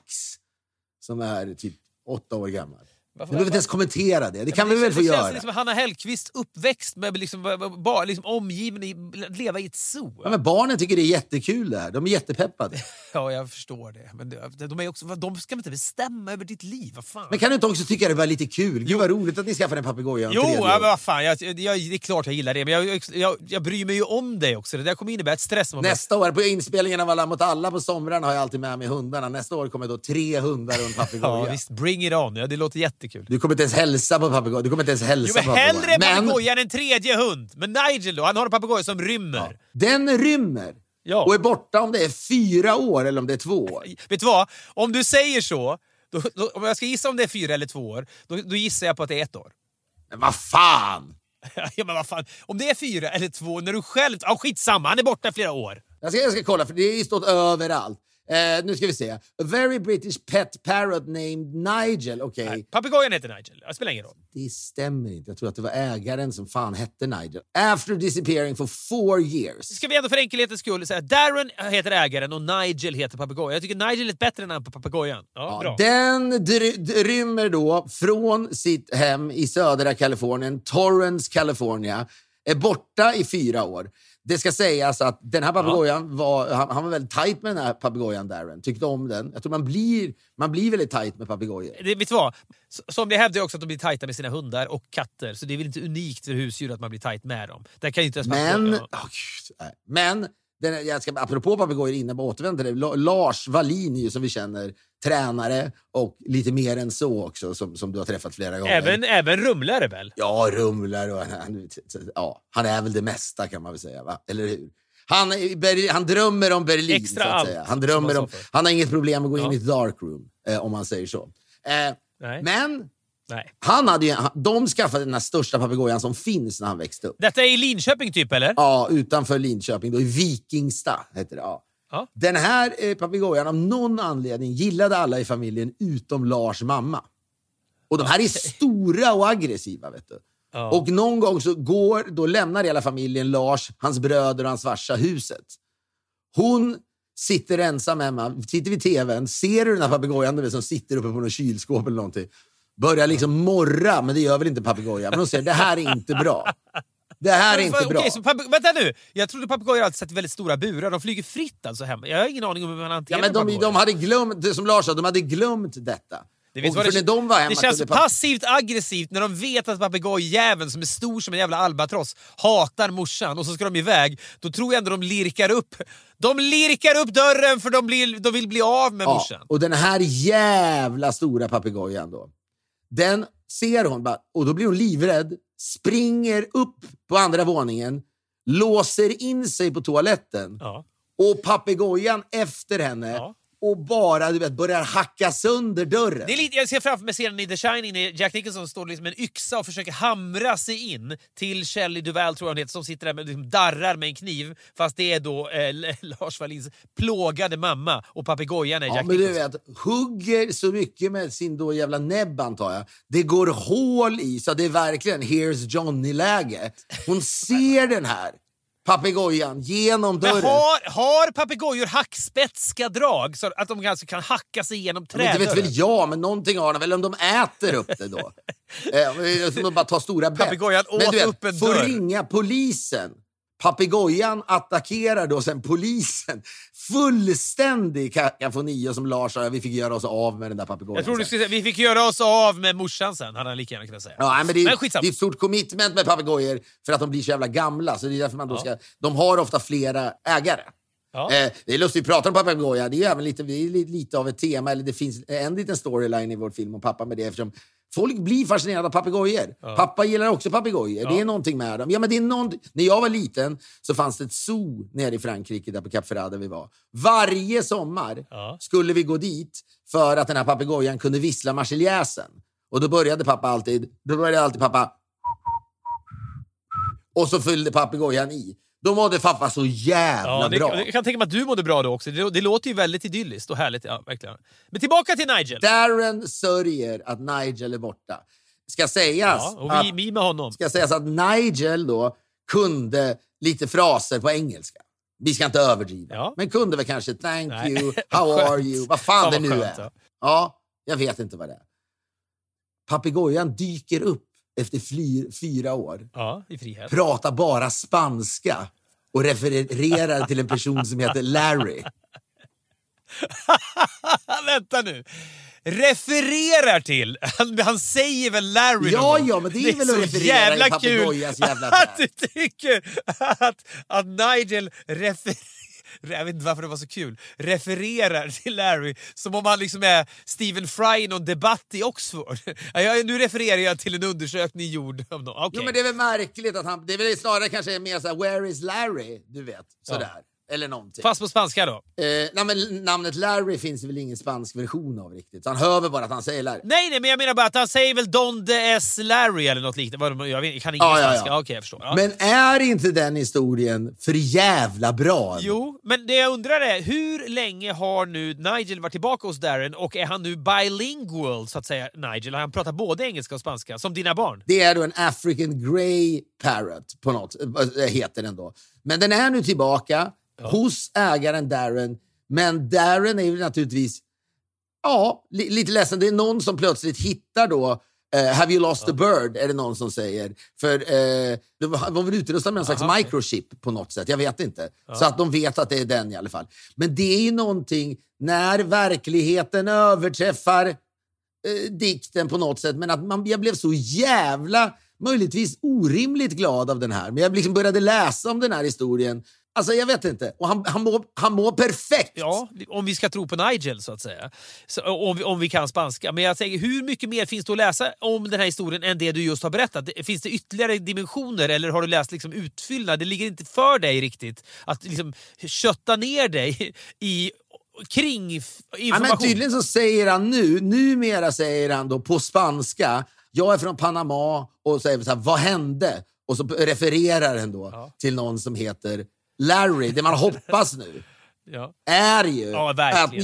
som är typ 8 år gammal. Du behöver inte ens kommentera det. Det kan vi väl få göra. Det känns liksom Hanna Hellqvist uppväxt med bara omgiven i leva i ett zoo. Ja, men barnen tycker det är jättekul det här. De är jättepeppade. Ja, jag förstår det. Men de är också, de ska inte bestämma över ditt liv. Vad fan? Men kan du inte också tycka det var lite kul? Gud vad roligt att ni skaffade en papegoja. Jo, men vad fan. Det är klart jag gillar det. Men jag bryr mig ju om dig också. Det där kommer innebära ett stress. Nästa år på inspelningen av Alla mot alla på somrarna har jag alltid med mig hundarna. Nästa år kommer då 3 hundar och en papegoja. Ja, visst. Bring it on. Ja, det låter jättekul. Du kommer inte ens hälsa på papegoja. Du kommer inte ens hälsa på papegoja. Hellre papegoja än en tredje hund. Men Nigel då, han har en papegoja som rymmer. Ja. Den rymmer. Ja. Och är borta om det är 4 år eller om det är 2 år. Vet du vad? Om du säger så, då, om jag ska gissa om det är 4 eller 2 år, då gissar jag på att det är 1 år. Men vad fan? Ja, men vad fan? Om det är 4 eller 2 när du själv... skitsamma, han är borta flera år. Jag ska kolla, för det är stått överallt. Nu ska vi se. A very British pet parrot named Nigel. Okej. Papegojan heter Nigel. Det spelar ingen roll. Det stämmer inte. Jag tror att det var ägaren som fan hette Nigel. After disappearing for 4 years. Ska vi ändå för enkelhetens skull säga Darren heter ägaren och Nigel heter papegojan. Jag tycker Nigel är ett bättre namn på papegojan. Ja, bra. Den rymmer då från sitt hem i södra Kalifornien, Torrance, California. Är borta i 4 år. Det ska sägas att den här papegojan han var väldigt tajt med den här papegojan, Darren. Tyckte om den. Jag tror man blir väldigt tajt med papegojor. Vet du vad? Som det hävdar också att de blir tajta med sina hundar och katter. Så det är väl inte unikt för husdjur att man blir tajt med dem. Det kan ju inte Men jag ska apropå papegojor innan jag återvänder till det. Lars Wallin som vi känner, tränare och lite mer än så också som du har träffat flera gånger. Även rumlare väl? Ja, rumlare och han är väl det mesta kan man väl säga, va? Eller hur? Han drömmer om Berlin. Extra så att säga. Han drömmer om. Han har inget problem att gå in i ett darkroom om man säger så. Men de skaffade den här största papegojan som finns när han växte upp. Detta är i Linköping typ, eller? Ja, utanför Linköping då, i Vikingstad heter det. Ja. Den här papegojan av någon anledning gillade alla i familjen utom Lars mamma. Och de här är stora och aggressiva, vet du. Och någon gång då lämnar hela familjen Lars, hans bröder och hans farsa huset. Hon sitter ensam hemma, sitter vid tvn, ser du den här papegojan som sitter uppe på någon kylskåp eller någonting. Börjar liksom morra, men det gör väl inte papegojan. Men de säger, det här är inte bra. Det här är inte bra. Okej, så vänta nu. Jag trodde papegojor alltid sett väldigt stora burar. De flyger fritt alltså hemma. Jag har ingen aning om hur man hanterar men de hade glömt, det som Lars sa, de hade glömt detta. Det känns passivt aggressivt när de vet att papegojjäveln som är stor som en jävla albatross hatar morsan och så ska de iväg. Då tror jag ändå de lirkar upp dörren för de vill bli av med morsan. Och den här jävla stora papegojan då, den ser hon bara, och då blir hon livrädd, springer upp på andra våningen, låser in sig på toaletten och papegojan efter henne och bara börjar hacka sönder dörren. Det är lite, jag ser framför mig scenen i The Shining när Jack Nicholson står liksom med en yxa och försöker hamra sig in till Shelley Duvall, tror jag hon heter, som sitter där med liksom darrar med en kniv, fast det är då Lars Wallins plågade mamma och papegojan är Jack Nicholson. Men du vet, hugger så mycket med sin då jävla näbb, antar jag. Det går hål i, så det är verkligen Here's Johnny-läge. Hon ser den här papegojan genom dörren. Men har papegojor hackspetska drag så att de alltså kan hacka sig igenom trädörren? Det vet väl jag, men någonting har de väl om de äter upp det då. De bara tar stora bett. Papegojan åt upp en dörr. Får ringa polisen. Papegojan attackerar då sen polisen. Fullständig kakafoni, som Lars sa, vi fick göra oss av med den där papegojan. Jag tror du skulle säga, vi fick göra oss av med morsan sen, hade han lika gärna kunnat säga. Ja, men det är ett stort commitment med papegojor för att de blir så jävla gamla, så det är därför man då ska, de har ofta flera ägare. Ja. Det är lustigt att prata om papegoja, det är även lite av ett tema, eller det finns en liten storyline i vår film om pappa med det, eftersom folk blir fascinerade av papegojor. Ja. Pappa gillar också papegojor. Ja. Det är någonting med dem. Ja, men det är när jag var liten så fanns det ett zoo nere i Frankrike där på Cap Ferrat där vi var. Varje sommar skulle vi gå dit för att den här papegojan kunde vissla Marseljäsen. Och då började alltid pappa och så fyllde papegojan i. Då mådde pappa så jävla bra. Jag kan tänka mig att du mådde bra då också. Det låter ju väldigt idylliskt och härligt. Ja, verkligen. Men tillbaka till Nigel. Darren sörjer att Nigel är borta. Ska sägas vi med honom. Ska sägas att Nigel då kunde lite fraser på engelska. Vi ska inte överdriva. Ja. Men kunde väl kanske thank you, how are you, vad fan det nu skönt, är. Ja, jag vet inte vad det är. Papegojan dyker upp efter 4 år. Ja, i frihet. Pratar bara spanska och refererar till en person som heter Larry. Vänta nu. Refererar till? Han säger väl Larry? Ja, men det är väl att referera i papegojas jävla att du tycker att Nigel jag vet inte varför det var så kul, refererar till Larry som om han liksom är Stephen Fry i någon debatt i Oxford. Nu refererar jag till en undersökning gjord av någon. Okay. Jo, men det är väl märkligt att det är väl snarare kanske mer så här, where is Larry? Du vet, sådär. eller någonting. Fast på spanska då? Nej, men namnet Larry finns väl ingen spansk version av riktigt. Han hör väl bara att han säger Larry. Nej, men jag menar bara att han säger väl Donde es Larry eller något liknande. Jag kan ingen spanska. Ja. Okej, jag förstår. Ja. Men är inte den historien för jävla bra? Jo, men det jag undrar är, hur länge har nu Nigel varit tillbaka hos Darren och är han nu bilingual, så att säga, Nigel? Han pratar både engelska och spanska, som dina barn. Det är då en African Grey Parrot på något, heter den då. Men den är nu tillbaka hos ägaren Darren. Men Darren är ju naturligtvis lite ledsen. Det är någon som plötsligt hittar då Have you lost a bird? Är det någon som säger. För de var väl utrustade med en slags microchip på något sätt. Jag vet inte. Så att de vet att det är den i alla fall. Men det är ju någonting när verkligheten överträffar dikten på något sätt. Men att jag blev så jävla, möjligtvis orimligt glad av den här. Men jag liksom började läsa om den här historien. Alltså jag vet inte. Och han mår perfekt. Ja, om vi ska tro på Nigel så att säga. Så, om vi kan spanska. Men jag tänker, hur mycket mer finns det att läsa om den här historien än det du just har berättat? Finns det ytterligare dimensioner eller har du läst liksom utfyllnad? Det ligger inte för dig riktigt att liksom kötta ner dig kring information. Ja, men tydligen så säger han numera säger han då på spanska, jag är från Panama, och säger så här, vad hände? Och så refererar han då till någon som heter Larry. Det man hoppas nu är ju att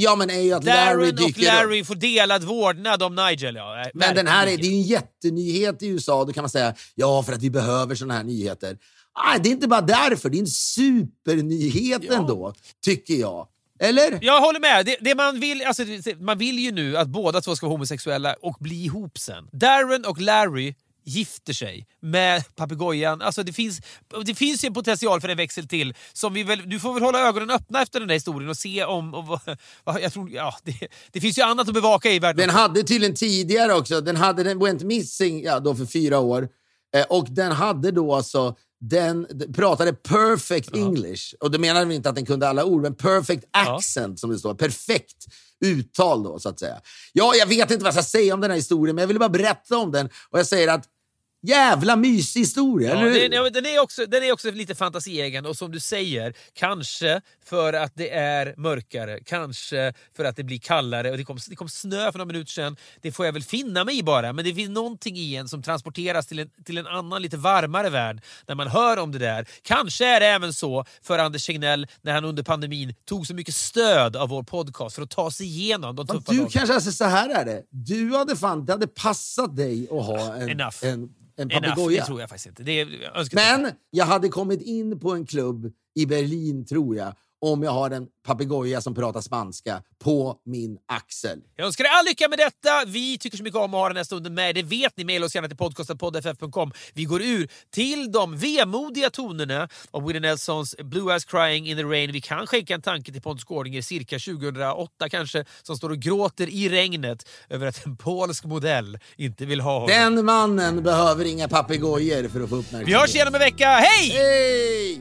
Larry dyker och Larry får delad vårdnad om Nigel. Ja, men den här det är ju en jättenyhet i USA. Då kan man säga, för att vi behöver såna här nyheter. Det är inte bara därför, det är en supernyhet ändå, tycker jag. Eller? Jag håller med. Det man vill, alltså, man vill ju nu att båda två ska vara homosexuella och bli ihop sen. Darren och Larry gifter sig med papegojan. Alltså det finns ju en potential för en växel till som du får väl hålla ögonen öppna efter den där historien och se om jag tror det finns ju annat att bevaka i världen. Den hade tydligen tidigare också. Den went missing då för 4 år. Och den hade då alltså den pratade perfect English. Och det menar vi inte att den kunde alla ord, men perfect accent som det står. Perfekt uttal då, så att säga. Jag vet inte vad jag ska säga om den här historien, men jag ville bara berätta om den. Och jag säger att jävla mysig historia, eller hur? Den är också lite fantasieggande och som du säger, kanske för att det är mörkare, kanske för att det blir kallare och det kom snö för några minuter sedan. Det får jag väl finna mig i bara, men det finns någonting i en som transporteras till en annan lite varmare värld när man hör om det där. Kanske är det även så för Anders Tegnell när han under pandemin tog så mycket stöd av vår podcast för att ta sig igenom de tuffa dagarna. Kanske alltså, så här är det. Det hade passat dig att ha en papegoja. Det tror jag faktiskt inte. Men jag hade kommit in på en klubb i Berlin, tror jag, om jag har en papegoja som pratar spanska på min axel. Jag önskar dig all lycka med detta. Vi tycker så mycket om att ha den här stunden med. Det vet ni. Maila oss gärna till podcast@poddff.com. Vi går ur till de vemodiga tonerna av Willie Nelsons Blue Eyes Crying in the Rain. Vi kan skänka en tanke till Pontus Gårdinger cirka 2008 kanske, som står och gråter i regnet över att en polsk modell inte vill ha honom. Den mannen behöver inga papegojor för att få uppmärksamhet. Vi hörs igen om en vecka. Hej! Hej!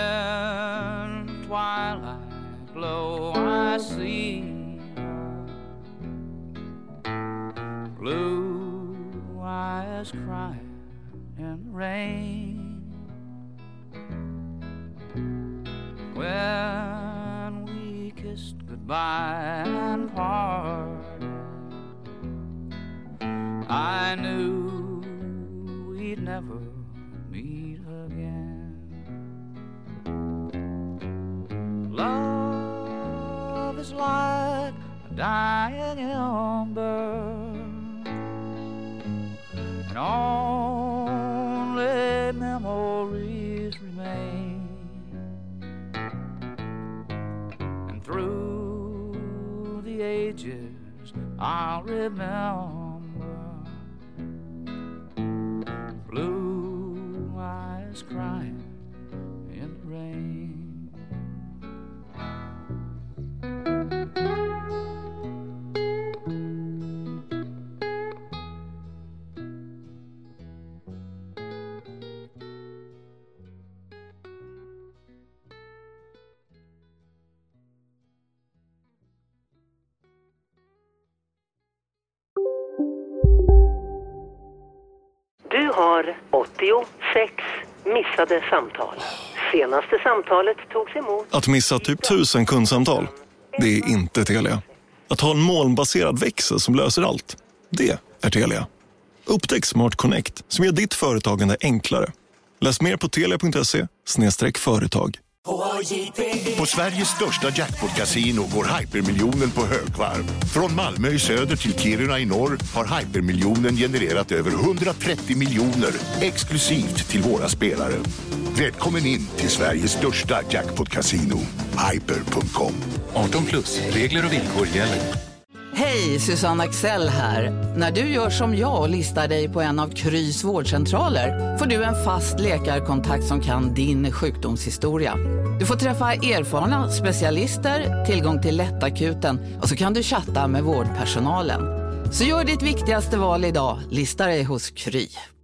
Twilight glow I see blue eyes crying in the rain when we kissed goodbye and parted. I knew we'd never meet again. Love is like a dying ember, and only memories remain. And through the ages I'll remember blue eyes crying in the rain. Du har 86 missade samtal. Senaste samtalet togs emot. Att missa typ 1000 kundsamtal, det är inte Telia. Att ha en molnbaserad växel som löser allt, det är Telia. Upptäck Smart Connect som gör ditt företagande enklare. Läs mer på telia.se/företag. På Sveriges största jackpot-casino går hypermiljonen på högvarv. Från Malmö i söder till Kiruna i norr har hypermiljonen genererat över 130 miljoner exklusivt till våra spelare. Välkommen in till Sveriges största jackpot-casino, hyper.com. 18+, regler och villkor gäller. Hej, Susanne Axel här. När du gör som jag och listar dig på en av Krys vårdcentraler får du en fast läkarkontakt som kan din sjukdomshistoria. Du får träffa erfarna specialister, tillgång till lättakuten och så kan du chatta med vårdpersonalen. Så gör ditt viktigaste val idag, lista dig hos Kry.